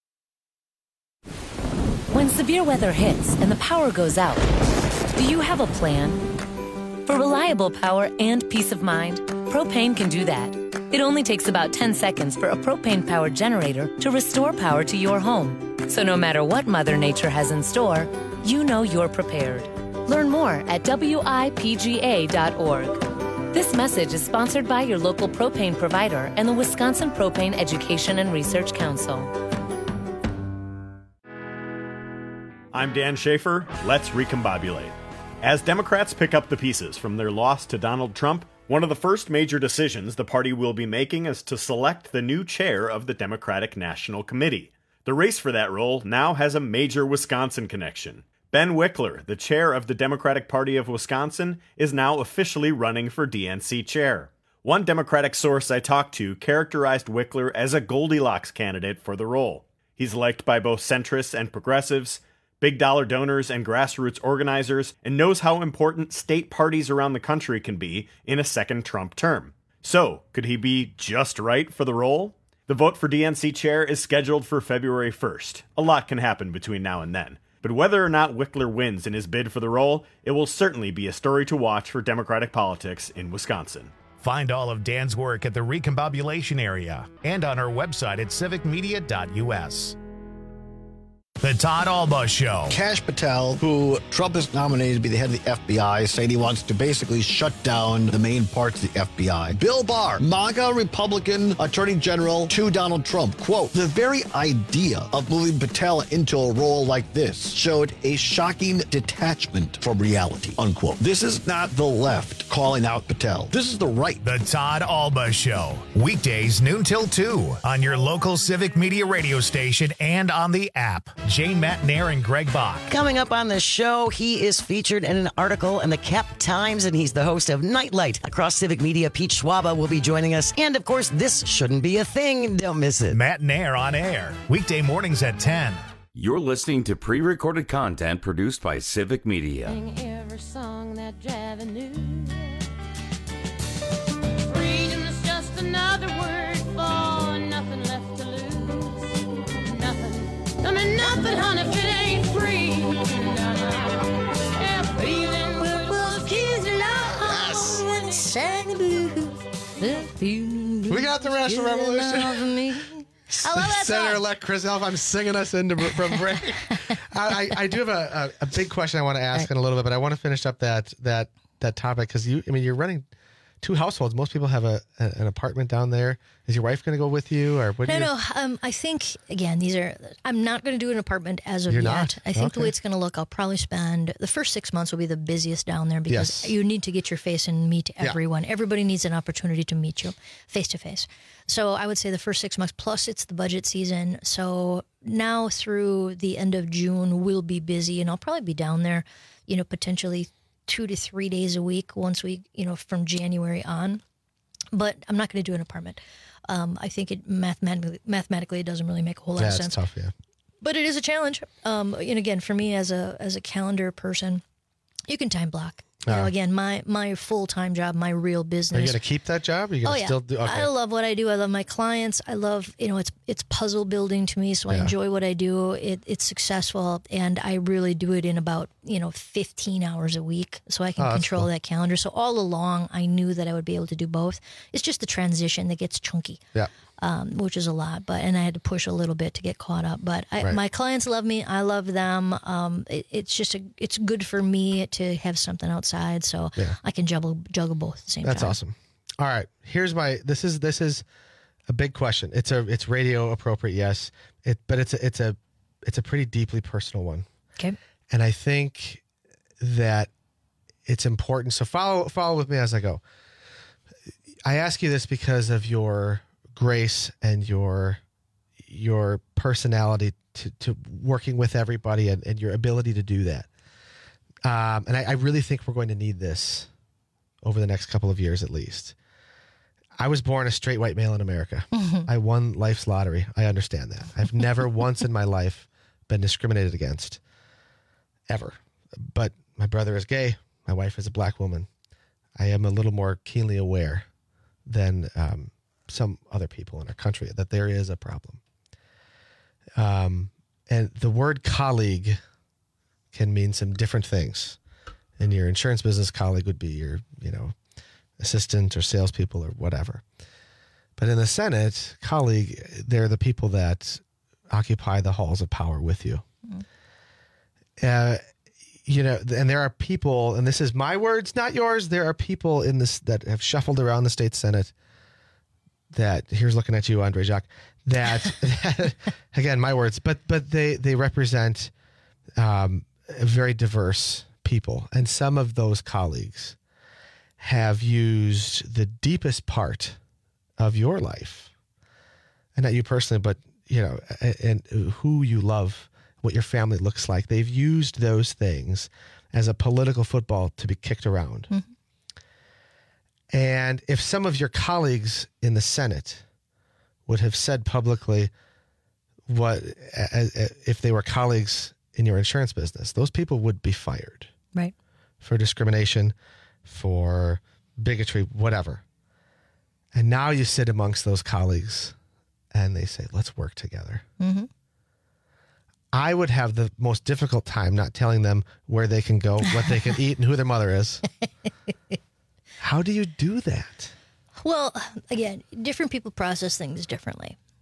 When severe weather hits and the power goes out, do you have a plan? For reliable power and peace of mind, Propane can do that. It only takes about ten seconds for a propane-powered generator to restore power to your home. So no matter what Mother Nature has in store, you know you're prepared. Learn more at W I P G A dot org. This message is sponsored by your local propane provider and the Wisconsin Propane Education and Research Council. I'm Dan Schaefer. Let's recombobulate. As Democrats pick up the pieces from their loss to Donald Trump, one of the first major decisions the party will be making is to select the new chair of the Democratic National Committee. The race for that role now has a major Wisconsin connection. Ben Wickler, the chair of the Democratic Party of Wisconsin, is now officially running for D N C chair. One Democratic source I talked to characterized Wickler as a Goldilocks candidate for the role. He's liked by both centrists and progressives, big dollar donors and grassroots organizers, and knows how important state parties around the country can be in a second Trump term. So, could he be just right for the role? The vote for D N C chair is scheduled for February first. A lot can happen between now and then. But whether or not Wickler wins in his bid for the role, it will certainly be a story to watch for Democratic politics in Wisconsin. Find all of Dan's work at the Recombobulation area and on our website at civic media dot U S. The Todd Alba Show. Kash Patel, who Trump has nominated to be the head of the F B I, saying he wants to basically shut down the main parts of the F B I. Bill Barr, MAGA Republican Attorney General to Donald Trump. Quote, the very idea of moving Patel into a role like this showed a shocking detachment from reality, unquote. This is not the left calling out Patel. This is the right. The Todd Alba Show. Weekdays noon till two on your local Civic Media radio station and on the app. Jane Matnair and Greg Bach. Coming up on the show, he is featured in an article in the Cap Times, and he's the host of Nightlight. Across Civic Media, Pete Schwaba will be joining us. And, of course, this shouldn't be a thing. Don't miss it. Matnair on air. Weekday mornings at ten. You're listening to pre-recorded content produced by Civic Media. Sing every song that Javi knew. Freedom is just another word for nothing left to lose. Nothing. I mean, nothing, honey, if it ain't free. Yeah, feeling was kids along and sang the blues. We got the Rational Revolution. I love that Senator-elect Chris Elf, I'm singing us into from break. I, I, I do have a, a, a big question I want to ask right. in a little bit, but I want to finish up that that that topic because you, I mean, you're running two households. Most people have a, a an apartment down there. Is your wife going to go with you, or what? No, do you... no. Um, I think again, these are. I'm not going to do an apartment as of You're yet. not? I think Okay. the way it's going to look, I'll probably spend the first six months will be the busiest down there because Yes. you need to get your face and meet Yeah. everyone. Everybody needs an opportunity to meet you face to face. So I would say the first six months. Plus, it's the budget season. So now through the end of June, we'll be busy, and I'll probably be down there. You know, potentially two to three days a week once we, you know, from January on. But I'm not going to do an apartment. Um, I think it mathematically, mathematically, it doesn't really make a whole lot yeah, of it's sense. tough. Yeah. But it is a challenge. Um, and again, for me as a as a calendar person, you can time block. You know, Ah. again, my my full time job, my real business. Are you going to keep that job? Are you Oh going to yeah, still do? Okay. I love what I do. I love my clients. I love, you know, it's it's puzzle building to me, so I Yeah. enjoy what I do. It, it's successful, and I really do it in about you know fifteen hours a week, so I can Oh, that's control cool. that calendar. So all along, I knew that I would be able to do both. It's just the transition that gets chunky. Yeah. Um, which is a lot, but and I had to push a little bit to get caught up. But I, Right. my clients love me. I love them. Um, it, it's just a, it's good for me to have something outside, so Yeah. I can juggle juggle both at the same That's time. awesome. All right, here's my. This is this is a big question. It's a it's radio appropriate, yes. It but it's a, it's a it's a pretty deeply personal one. Okay. And I think that it's important. So follow follow with me as I go. I ask you this because of your grace and your your personality to, to working with everybody and, and your ability to do that. Um, and I, I really think we're going to need this over the next couple of years at least. I was born a straight white male in America. Mhm. I won life's lottery. I understand that. I've never once in my life been discriminated against, ever. But my brother is gay. My wife is a black woman. I am a little more keenly aware than um, some other people in our country that there is a problem. Um, and the word colleague can mean some different things. In your insurance business, colleague would be your, you know, assistant or salespeople or whatever. But in the Senate, colleague, they're the people that occupy the halls of power with you. Uh, you know, and there are people, and this is my words, not yours. There are people in this that have shuffled around the state Senate that, here's looking at you, Andre Jacques, that, that again, my words, but but they they represent um, very diverse people, and some of those colleagues have used the deepest part of your life, and not you personally, but you know, and, and who you love, what your family looks like. They've used those things as a political football to be kicked around. Mm-hmm. And if some of your colleagues in the Senate would have said publicly what, if they were colleagues in your insurance business, those people would be fired. Right. For discrimination, for bigotry, whatever. And now you sit amongst those colleagues and they say, let's work together. Mm-hmm. I would have the most difficult time not telling them where they can go, what they can eat, and who their mother is. How do you do that? Well, again, different people process things differently.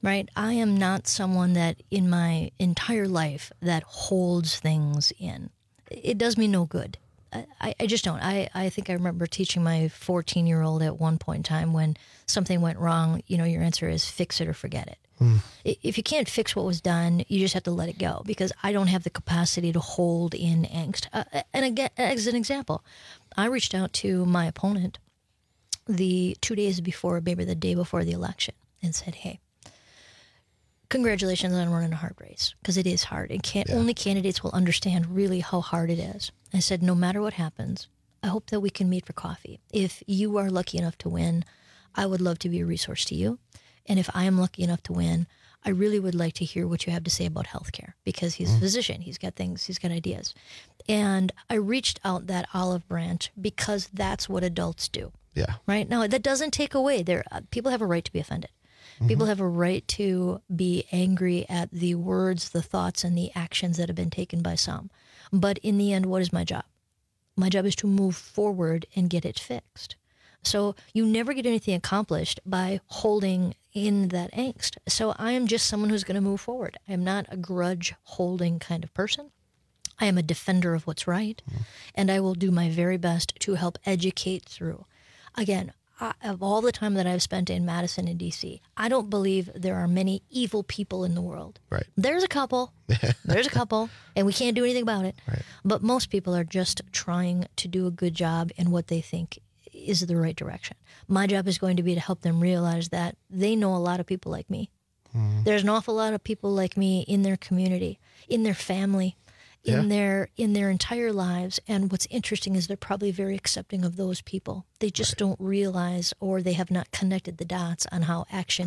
right? I am not someone that in my entire life that holds things in. It does me no good. I, I just don't. I, I think I remember teaching my fourteen-year-old at one point in time when something went wrong, you know, your answer is fix it or forget it. Mm. If you can't fix what was done, you just have to let it go, because I don't have the capacity to hold in angst. Uh, and again, as an example, I reached out to my opponent the two days before, maybe the day before the election, and said, hey, congratulations on running a hard race, because it is hard, and can't, yeah. only candidates will understand really how hard it is. I said, no matter what happens, I hope that we can meet for coffee. If you are lucky enough to win, I would love to be a resource to you. And if I am lucky enough to win, I really would like to hear what you have to say about healthcare, because he's mm. a physician. He's got things, he's got ideas. And I reached out that olive branch because that's what adults do. Yeah. Right? Now, that doesn't take away there. Uh, people have a right to be offended. Mm-hmm. People have a right to be angry at the words, the thoughts, and the actions that have been taken by some. But in the end, what is my job? My job is to move forward and get it fixed. So you never get anything accomplished by holding in that angst. So I am just someone who's going to move forward. I am not a grudge-holding kind of person. I am a defender of what's right, mm-hmm. and I will do my very best to help educate through. Again, I, of all the time that I've spent in Madison and D C, I don't believe there are many evil people in the world. Right. There's a couple. There's a couple, and we can't do anything about it. Right. But most people are just trying to do a good job in what they think is the right direction. My job is going to be to help them realize that they know a lot of people like me. Mm. There's an awful lot of people like me in their community, in their family, in yeah. their in their entire lives. And what's interesting is they're probably very accepting of those people. They just right. don't realize, or they have not connected the dots on how action.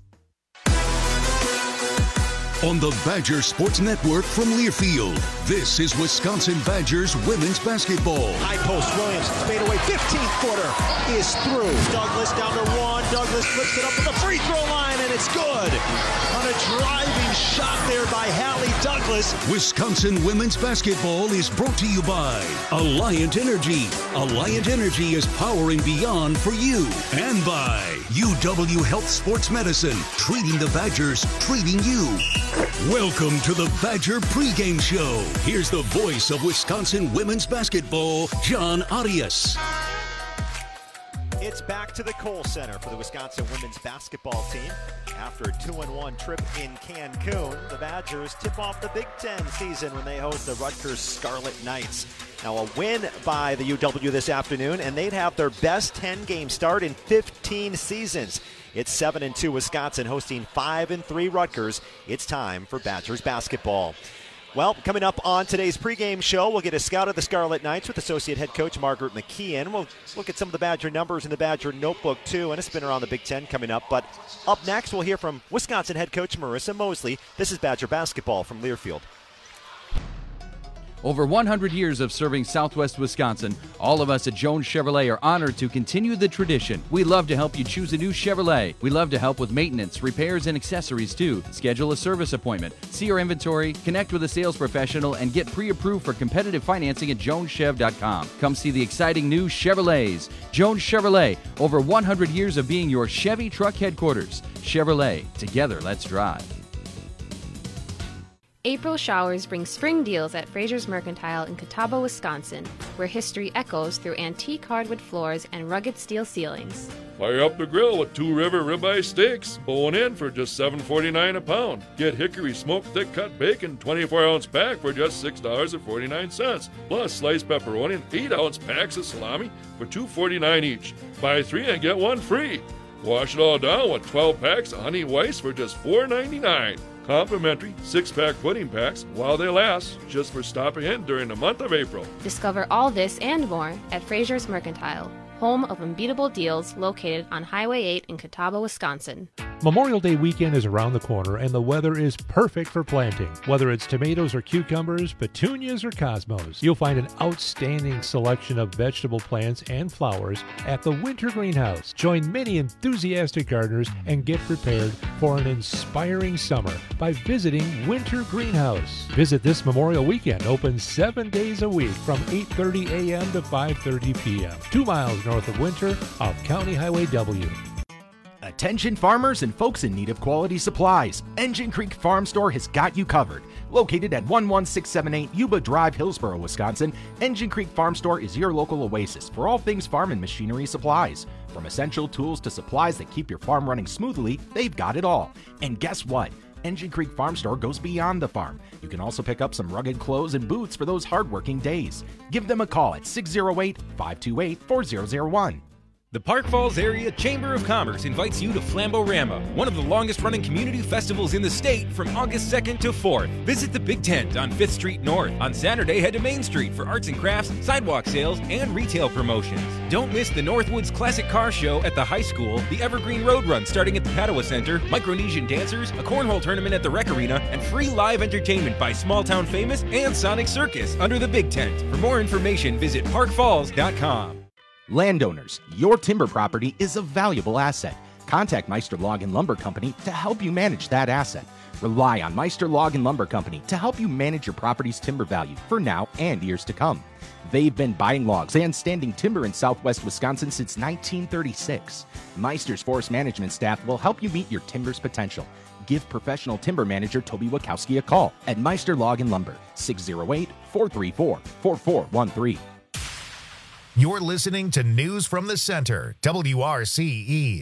On the Badger Sports Network from Learfield, this is Wisconsin Badgers women's basketball. High post, Williams, fade away, fifteenth footer is through. Douglas down to one, Douglas flips it up to the free throw line, and it's good. On a driving shot there by Hallie Douglas. Wisconsin women's basketball is brought to you by Alliant Energy. Alliant Energy is powering beyond for you. And by U W Health Sports Medicine, treating the Badgers, treating you. Welcome to the Badger pregame show. Here's the voice of Wisconsin women's basketball, John Arias. It's back to the Kohl Center for the Wisconsin women's basketball team. After a two and one trip in Cancun, the Badgers tip off the Big Ten season when they host the Rutgers Scarlet Knights. Now a win by the U W this afternoon, and they'd have their best ten-game start in fifteen seasons. It's seven and two Wisconsin hosting five and three Rutgers. It's time for Badgers basketball. Well, coming up on today's pregame show, we'll get a scout of the Scarlet Knights with Associate Head Coach Margaret McKeon. We'll look at some of the Badger numbers in the Badger Notebook, too, and a spin around the Big Ten coming up. But up next, we'll hear from Wisconsin Head Coach Marissa Mosley. This is Badger basketball from Learfield. Over one hundred years of serving Southwest Wisconsin, all of us at Jones Chevrolet are honored to continue the tradition. We love to help you choose a new Chevrolet. We love to help with maintenance, repairs, and accessories too. Schedule a service appointment, see our inventory, connect with a sales professional, and get pre-approved for competitive financing at jones chev dot com. Come see the exciting new Chevrolets. Jones Chevrolet, over one hundred years of being your Chevy truck headquarters. Chevrolet, together let's drive. April showers bring spring deals at Fraser's Mercantile in Catawba, Wisconsin, where history echoes through antique hardwood floors and rugged steel ceilings. Fire up the grill with Two River ribeye steaks, bone in for just seven forty-nine a pound. Get Hickory smoked thick-cut bacon, twenty-four ounce pack for just six dollars and forty-nine cents. Plus sliced pepperoni and eight ounce packs of salami for two forty-nine each. Buy three and get one free. Wash it all down with twelve packs of Honey Weiss for just four ninety-nine. Complimentary six-pack pudding packs while they last, just for stopping in during the month of April. Discover all this and more at Fraser's Mercantile, home of unbeatable deals located on Highway eight in Catawba, Wisconsin. Memorial Day weekend is around the corner and the weather is perfect for planting. Whether it's tomatoes or cucumbers, petunias or cosmos, you'll find an outstanding selection of vegetable plants and flowers at the Winter Greenhouse. Join many enthusiastic gardeners and get prepared for an inspiring summer by visiting Winter Greenhouse. Visit this Memorial weekend, open seven days a week from eight thirty a.m. to five thirty p.m. Two miles north of Winter off County Highway W. A Attention farmers and folks in need of quality supplies. Engine Creek Farm Store has got you covered. Located at one one six seven eight Yuba Drive, Hillsboro, Wisconsin, Engine Creek Farm Store is your local oasis for all things farm and machinery supplies. From essential tools to supplies that keep your farm running smoothly, they've got it all. And guess what? Engine Creek Farm Store goes beyond the farm. You can also pick up some rugged clothes and boots for those hard-working days. Give them a call at six oh eight, five two eight, four zero zero one. The Park Falls Area Chamber of Commerce invites you to Flambo-Rama, one of the longest-running community festivals in the state, from August second to fourth. Visit the Big Tent on fifth Street North. On Saturday, head to Main Street for arts and crafts, sidewalk sales, and retail promotions. Don't miss the Northwoods Classic Car Show at the high school, the Evergreen Road Run starting at the Padua Center, Micronesian dancers, a cornhole tournament at the Rec Arena, and free live entertainment by Small Town Famous and Sonic Circus under the Big Tent. For more information, visit park falls dot com. Landowners, your timber property is a valuable asset. Contact Meister Log and Lumber Company to help you manage that asset. Rely on Meister Log and Lumber Company to help you manage your property's timber value for now and years to come. They've been buying logs and standing timber in southwest Wisconsin since nineteen thirty-six. Meister's forest management staff will help you meet your timber's potential. Give professional timber manager Toby Wachowski a call at Meister Log and Lumber, six oh eight, four three four, four four one three. You're listening to News from the Center, W R C E.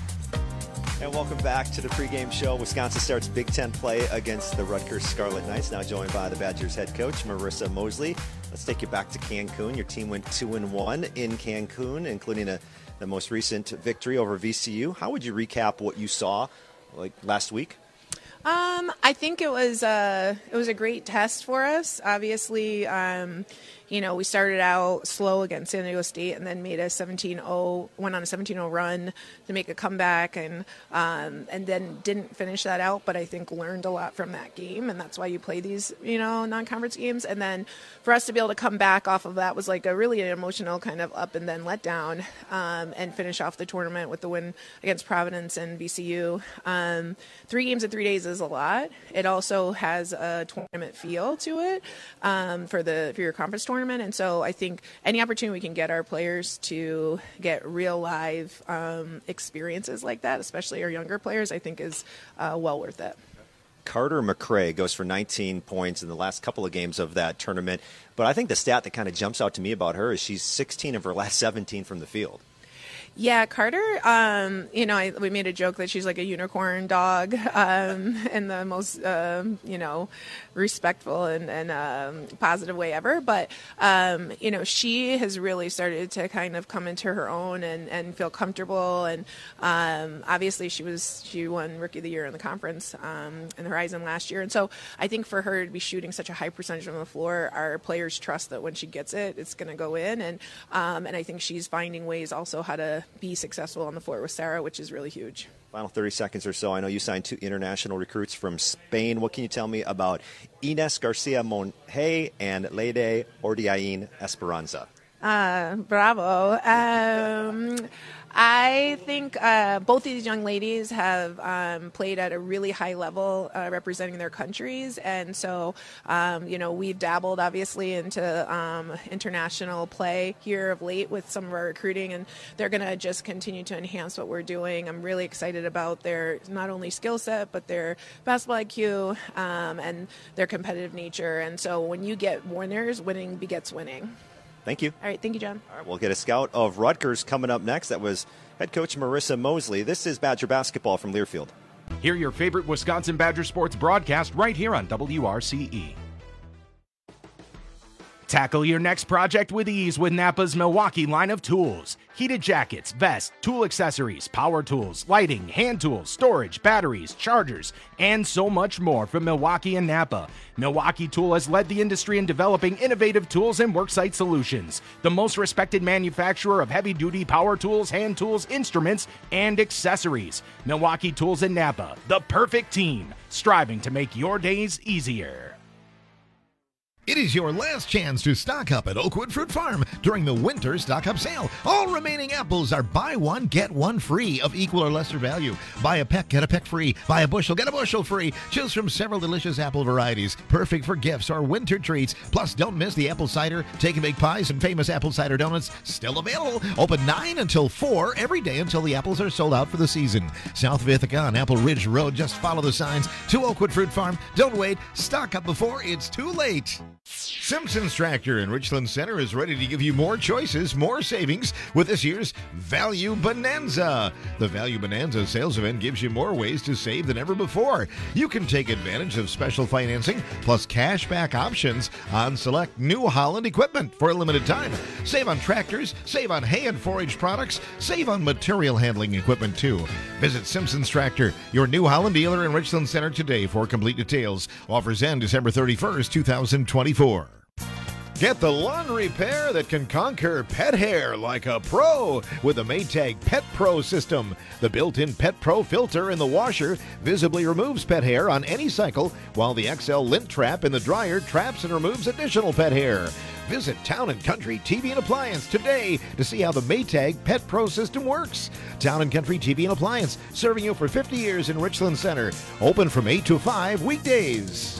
And welcome back to the pregame show. Wisconsin starts Big Ten play against the Rutgers Scarlet Knights, now joined by the Badgers head coach, Marissa Mosley. Let's take you back to Cancun. Your team went two and one in Cancun, including a, the most recent victory over V C U. How would you recap what you saw like last week? Um, I think it was a, it was a great test for us. Obviously, um, you know, we started out slow against San Diego State and then made a seventeen oh, went on a seventeen oh run to make a comeback, and um, and then didn't finish that out, but I think learned a lot from that game, and that's why you play these, you know, non-conference games. And then for us to be able to come back off of that was like a really emotional kind of up and then let down, um, and finish off the tournament with the win against Providence and V C U. Um, three games in three days is a lot. It also has a tournament feel to it, um, for the for your conference tournament. And so I think any opportunity we can get our players to get real live um, experiences like that, especially our younger players, I think is uh, well worth it. Carter McRae goes for nineteen points in the last couple of games of that tournament. But I think the stat that kind of jumps out to me about her is she's sixteen of her last seventeen from the field. Yeah, Carter, um, you know, I, we made a joke that she's like a unicorn dog, um, in the most, um, you know, respectful and, and um, positive way ever. But, um, you know, she has really started to kind of come into her own and, and feel comfortable. And um, obviously she was she won Rookie of the Year in the conference um, in the Horizon last year. And so I think for her to be shooting such a high percentage on the floor, our players trust that when she gets it, it's going to go in. And, um, and I think she's finding ways also how to be successful on the floor with Sarah, which is really huge. Final thirty seconds or so. I know you signed two international recruits from Spain. What can you tell me about Ines Garcia Monge and Lede Ordiain Esperanza? Uh, bravo. Um, I think uh, both of these young ladies have um, played at a really high level uh, representing their countries. And so, um, you know, we've dabbled obviously into um, international play here of late with some of our recruiting, and they're going to just continue to enhance what we're doing. I'm really excited about their not only skill set, but their basketball I Q um, and their competitive nature. And so when you get winners, winning begets winning. Thank you. All right. Thank you, John. All right, we'll get a scout of Rutgers coming up next. That was head coach Marissa Mosley. This is Badger basketball from Learfield. Hear your favorite Wisconsin Badger sports broadcast right here on W R C E. Tackle your next project with ease with Napa's Milwaukee line of tools. Heated jackets, vests, tool accessories, power tools, lighting, hand tools, storage, batteries, chargers, and so much more from Milwaukee and Napa. Milwaukee Tool has led the industry in developing innovative tools and worksite solutions. The most respected manufacturer of heavy-duty power tools, hand tools, instruments, and accessories. Milwaukee Tools and Napa, the perfect team, striving to make your days easier. It is your last chance to stock up at Oakwood Fruit Farm during the winter stock up sale. All remaining apples are buy one, get one free of equal or lesser value. Buy a peck, get a peck free. Buy a bushel, get a bushel free. Choose from several delicious apple varieties, perfect for gifts or winter treats. Plus, don't miss the apple cider, take and bake pies, and famous apple cider donuts. Still available. Open nine until four every day until the apples are sold out for the season. South of Ithaca on Apple Ridge Road. Just follow the signs to Oakwood Fruit Farm. Don't wait. Stock up before it's too late. Simpson's Tractor in Richland Center is ready to give you more choices, more savings with this year's Value Bonanza. The Value Bonanza sales event gives you more ways to save than ever before. You can take advantage of special financing plus cash back options on select New Holland equipment for a limited time. Save on tractors, save on hay and forage products, save on material handling equipment too. Visit Simpson's Tractor, your New Holland dealer in Richland Center today for complete details. Offers end December thirty-first, two thousand twenty-four. Get the lawn repair that can conquer pet hair like a pro with the Maytag Pet Pro system. The built-in Pet Pro filter in the washer visibly removes pet hair on any cycle, while the X L lint trap in the dryer traps and removes additional pet hair. Visit Town and Country T V and Appliance today to see how the Maytag Pet Pro system works. Town and Country T V and Appliance, serving you for fifty years in Richland Center. Open from eight to five weekdays.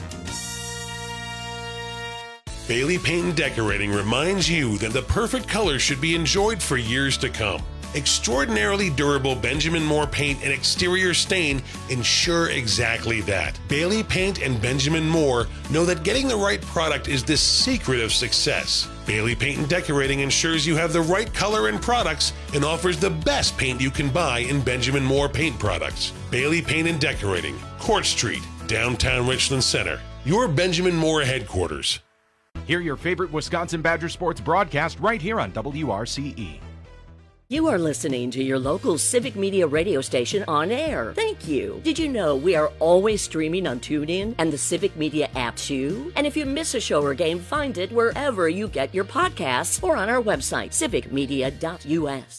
Bailey Paint and Decorating reminds you that the perfect color should be enjoyed for years to come. Extraordinarily durable Benjamin Moore paint and exterior stain ensure exactly that. Bailey Paint and Benjamin Moore know that getting the right product is the secret of success. Bailey Paint and Decorating ensures you have the right color and products and offers the best paint you can buy in Benjamin Moore paint products. Bailey Paint and Decorating, Court Street, downtown Richland Center. Your Benjamin Moore headquarters. Hear your favorite Wisconsin Badger sports broadcast right here on W R C E. You are listening to your local Civic Media radio station on air. Thank you. Did you know we are always streaming on TuneIn and the Civic Media app too? And if you miss a show or game, find it wherever you get your podcasts or on our website, civic media dot U S.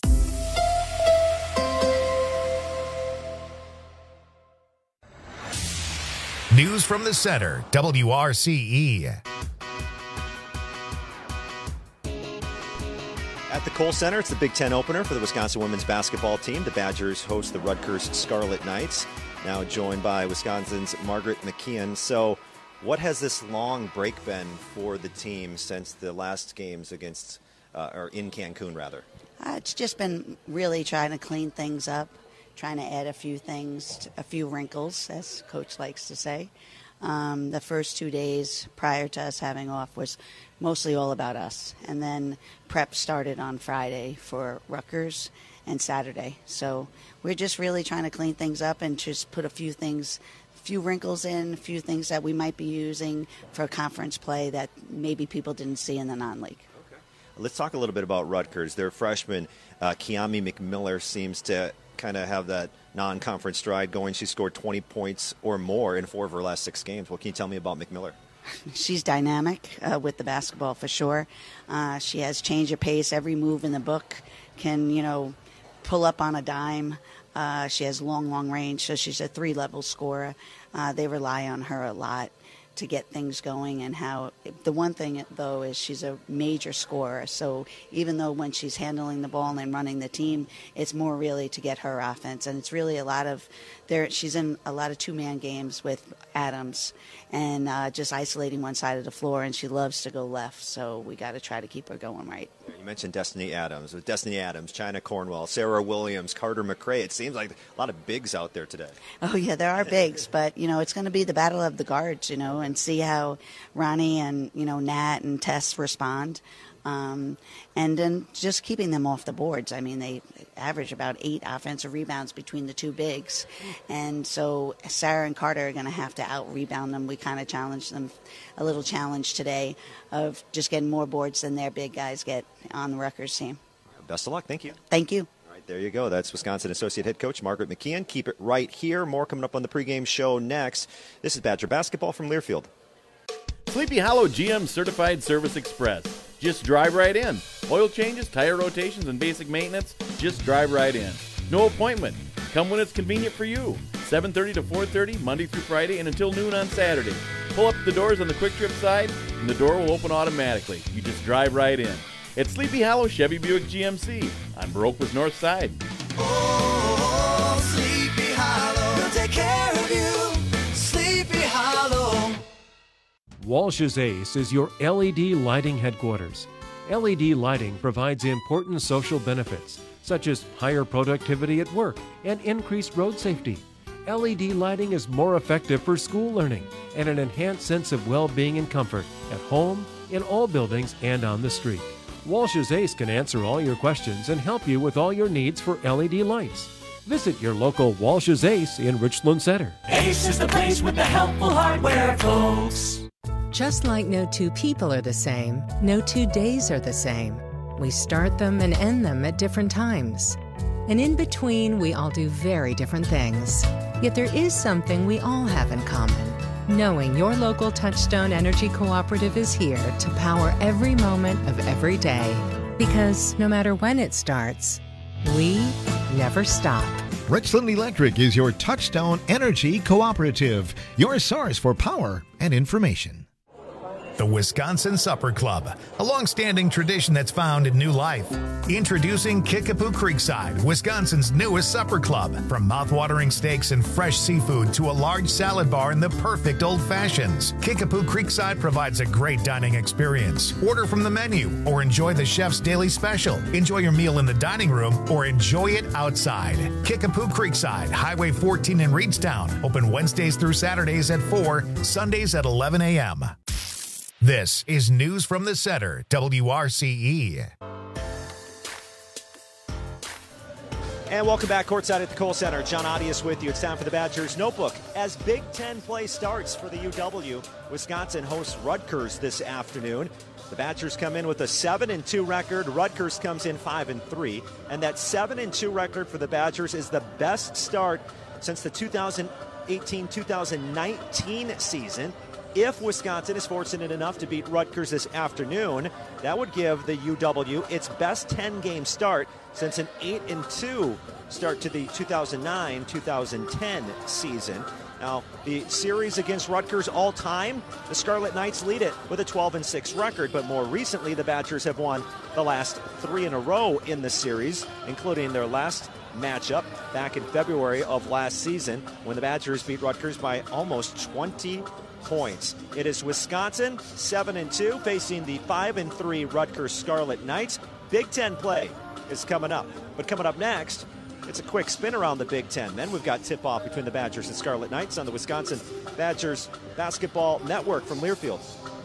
News from the center, W R C E. At the Kohl Center, it's the Big Ten opener for the Wisconsin women's basketball team. The Badgers host the Rutgers Scarlet Knights, now joined by Wisconsin's Margaret McKeon. So what has this long break been for the team since the last games against, uh, or in Cancun, rather? Uh, it's just been really trying to clean things up, trying to add a few things, a few wrinkles, as Coach likes to say. Um, the first two days prior to us having off was mostly all about us. And then prep started on Friday for Rutgers and Saturday. So we're just really trying to clean things up and just put a few things, a few wrinkles in, a few things that we might be using for conference play that maybe people didn't see in the non-league. Okay. Let's talk a little bit about Rutgers. Their freshman, uh, Kiami McMiller, seems to kind of have that non-conference stride going. She scored twenty points or more in four of her last six games. What can you tell me about McMiller? She's dynamic uh, with the basketball for sure. Uh, she has change of pace. Every move in the book can, you know, pull up on a dime. Uh, she has long, long range, so she's a three-level scorer. Uh, they rely on her a lot to get things going. And how the one thing though is she's a major scorer, so even though when she's handling the ball and running the team, it's more really to get her offense. And it's really a lot of there she's in a lot of two-man games with Adams and uh, just isolating one side of the floor, and she loves to go left, so we got to try to keep her going right. You mentioned Destiny Adams. With Destiny Adams, China Cornwell, Sarah Williams, Carter McRae, it seems like a lot of bigs out there today. Oh yeah, there are bigs, but you know it's going to be the battle of the guards, you know, and see how Ronnie and you know Nat and Tess respond. Um, and then just keeping them off the boards. I mean, they average about eight offensive rebounds between the two bigs. And so Sarah and Carter are going to have to out-rebound them. We kind of challenged them, a little challenge today of just getting more boards than their big guys get on the Rutgers team. Best of luck. Thank you. Thank you. All right, there you go. That's Wisconsin Associate Head Coach Margaret McKeon. Keep it right here. More coming up on the pregame show next. This is Badger Basketball from Learfield. Sleepy Hollow G M Certified Service Express. Just drive right in. Oil changes, tire rotations, and basic maintenance, just drive right in. No appointment. Come when it's convenient for you. seven thirty to four thirty, Monday through Friday, and until noon on Saturday. Pull up the doors on the Quick Trip side, and the door will open automatically. You just drive right in. It's Sleepy Hollow Chevy Buick G M C on Baroqua's North Side. Oh, Sleepy Hollow, we'll take care of you. Sleepy Hollow. Walsh's Ace is your L E D lighting headquarters. L E D lighting provides important social benefits, such as higher productivity at work and increased road safety. L E D lighting is more effective for school learning and an enhanced sense of well-being and comfort at home, in all buildings, and on the street. Walsh's Ace can answer all your questions and help you with all your needs for L E D lights. Visit your local Walsh's Ace in Richland Center. Ace is the place with the helpful hardware, folks. Just like no two people are the same, no two days are the same. We start them and end them at different times. And in between, we all do very different things. Yet there is something we all have in common. Knowing your local Touchstone Energy Cooperative is here to power every moment of every day. Because no matter when it starts, we never stop. Richland Electric is your Touchstone Energy Cooperative, your source for power and information. The Wisconsin Supper Club, a long-standing tradition that's found in new life. Introducing Kickapoo Creekside, Wisconsin's newest supper club. From mouth-watering steaks and fresh seafood to a large salad bar and the perfect old fashions, Kickapoo Creekside provides a great dining experience. Order from the menu or enjoy the chef's daily special. Enjoy your meal in the dining room or enjoy it outside. Kickapoo Creekside, Highway fourteen in Reedstown. Open Wednesdays through Saturdays at four, Sundays at eleven a.m. This is News from the Center, W R C E. And welcome back courtside at the Kohl Center. John Audius with you. It's time for the Badgers Notebook. As Big Ten play starts for the U W, Wisconsin hosts Rutgers this afternoon. The Badgers come in with a seven and two record. Rutgers comes in five and three. And that seven and two record for the Badgers is the best start since the two thousand eighteen two thousand nineteen season. If Wisconsin is fortunate enough to beat Rutgers this afternoon, that would give the U W its best ten-game start since an eight and two start to the two thousand nine two thousand ten season. Now, the series against Rutgers all time, the Scarlet Knights lead it with a twelve and six record, but more recently, the Badgers have won the last three in a row in the series, including their last matchup back in February of last season when the Badgers beat Rutgers by almost twenty points. It is Wisconsin seven and two facing the five and three Rutgers Scarlet Knights. Big Ten play is coming up. But coming up next, it's a quick spin around the Big Ten. Then we've got tip-off between the Badgers and Scarlet Knights on the Wisconsin Badgers Basketball Network from Learfield.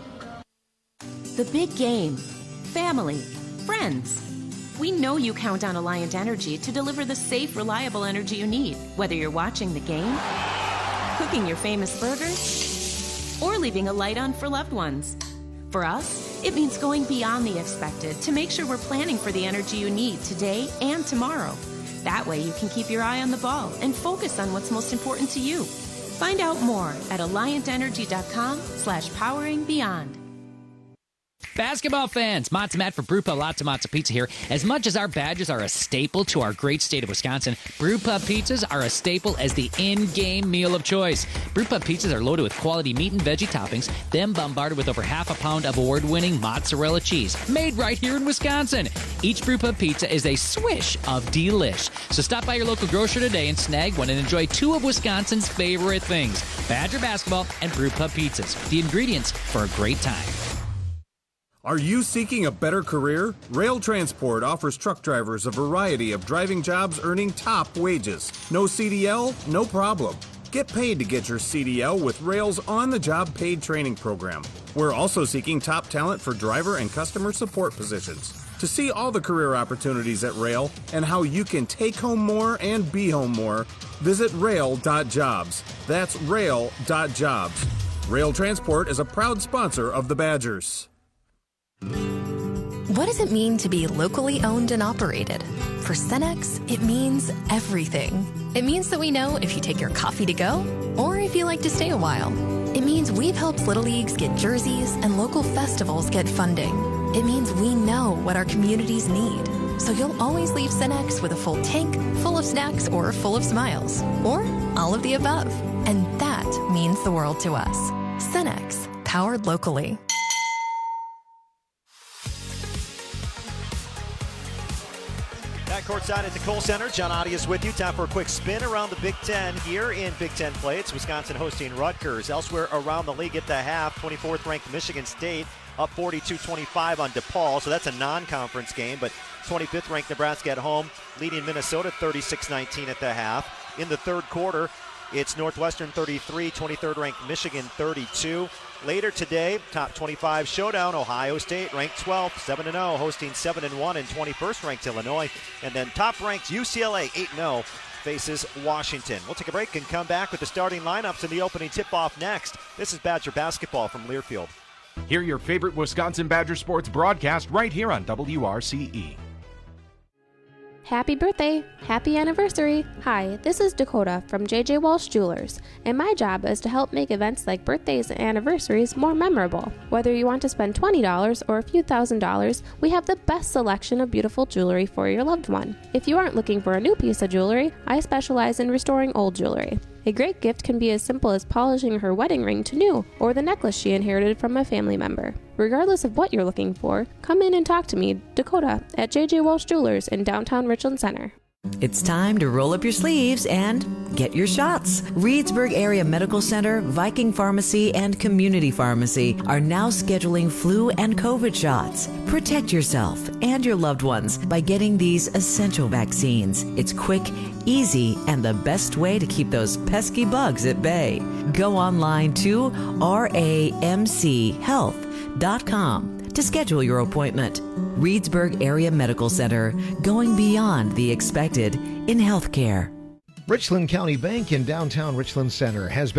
The big game. Family. Friends. We know you count on Alliant Energy to deliver the safe, reliable energy you need, whether you're watching the game, cooking your famous burgers, or leaving a light on for loved ones. For us, it means going beyond the expected to make sure we're planning for the energy you need today and tomorrow. That way you can keep your eye on the ball and focus on what's most important to you. Find out more at alliantenergy.com slash powering beyond. Basketball fans, Matza Matt for Brewpub Lots of Matza Pizza here. As much as our Badgers are a staple to our great state of Wisconsin, Brewpub pizzas are a staple as the in-game meal of choice. Brewpub pizzas are loaded with quality meat and veggie toppings, then bombarded with over half a pound of award-winning mozzarella cheese, made right here in Wisconsin. Each Brewpub pizza is a swish of delish. So stop by your local grocer today and snag one and enjoy two of Wisconsin's favorite things, Badger basketball and Brewpub pizzas, the ingredients for a great time. Are you seeking a better career? Rail Transport offers truck drivers a variety of driving jobs earning top wages. No C D L? No problem. Get paid to get your C D L with Rail's on-the-job paid training program. We're also seeking top talent for driver and customer support positions. To see all the career opportunities at Rail and how you can take home more and be home more, visit rail dot jobs. That's rail dot jobs. Rail Transport is a proud sponsor of the Badgers. What does it mean to be locally owned and operated? For Cenex, it means everything. It means that we know if you take your coffee to go or if you like to stay a while. It means we've helped Little Leagues get jerseys and local festivals get funding. It means we know what our communities need. So you'll always leave Cenex with a full tank, full of snacks, or full of smiles. Or all of the above. And that means the world to us. Cenex, powered locally. Back courtside at the Kohl Center. John Oddie is with you. Time for a quick spin around the Big Ten here in Big Ten play. It's Wisconsin hosting Rutgers. Elsewhere around the league at the half, twenty-fourth ranked Michigan State up forty-two twenty-five on DePaul. So that's a non-conference game, but twenty-fifth ranked Nebraska at home, leading Minnesota thirty-six nineteen at the half. In the third quarter, it's Northwestern thirty-three, twenty-third ranked Michigan thirty-two. Later today, top twenty-five showdown, Ohio State ranked twelfth, seven and oh, hosting seven and one and twenty-first ranked Illinois. And then top ranked U C L A eight and oh faces Washington. We'll take a break and come back with the starting lineups and the opening tip-off next. This is Badger basketball from Learfield. Hear your favorite Wisconsin Badger sports broadcast right here on W R C E. Happy birthday! Happy anniversary! Hi, this is Dakota from J J Walsh Jewelers, and my job is to help make events like birthdays and anniversaries more memorable. Whether you want to spend twenty dollars or a few thousand dollars, we have the best selection of beautiful jewelry for your loved one. If you aren't looking for a new piece of jewelry, I specialize in restoring old jewelry. A great gift can be as simple as polishing her wedding ring to new, or the necklace she inherited from a family member. Regardless of what you're looking for, come in and talk to me, Dakota, at J J Walsh Jewelers in downtown Richland Center. It's time to roll up your sleeves and get your shots. Reedsburg Area Medical Center, Viking Pharmacy, and Community Pharmacy are now scheduling flu and COVID shots. Protect yourself and your loved ones by getting these essential vaccines. It's quick, easy, and the best way to keep those pesky bugs at bay. Go online to R A M C health dot com to schedule your appointment. Reedsburg Area Medical Center, going beyond the expected in healthcare. Richland County Bank in downtown Richland Center has been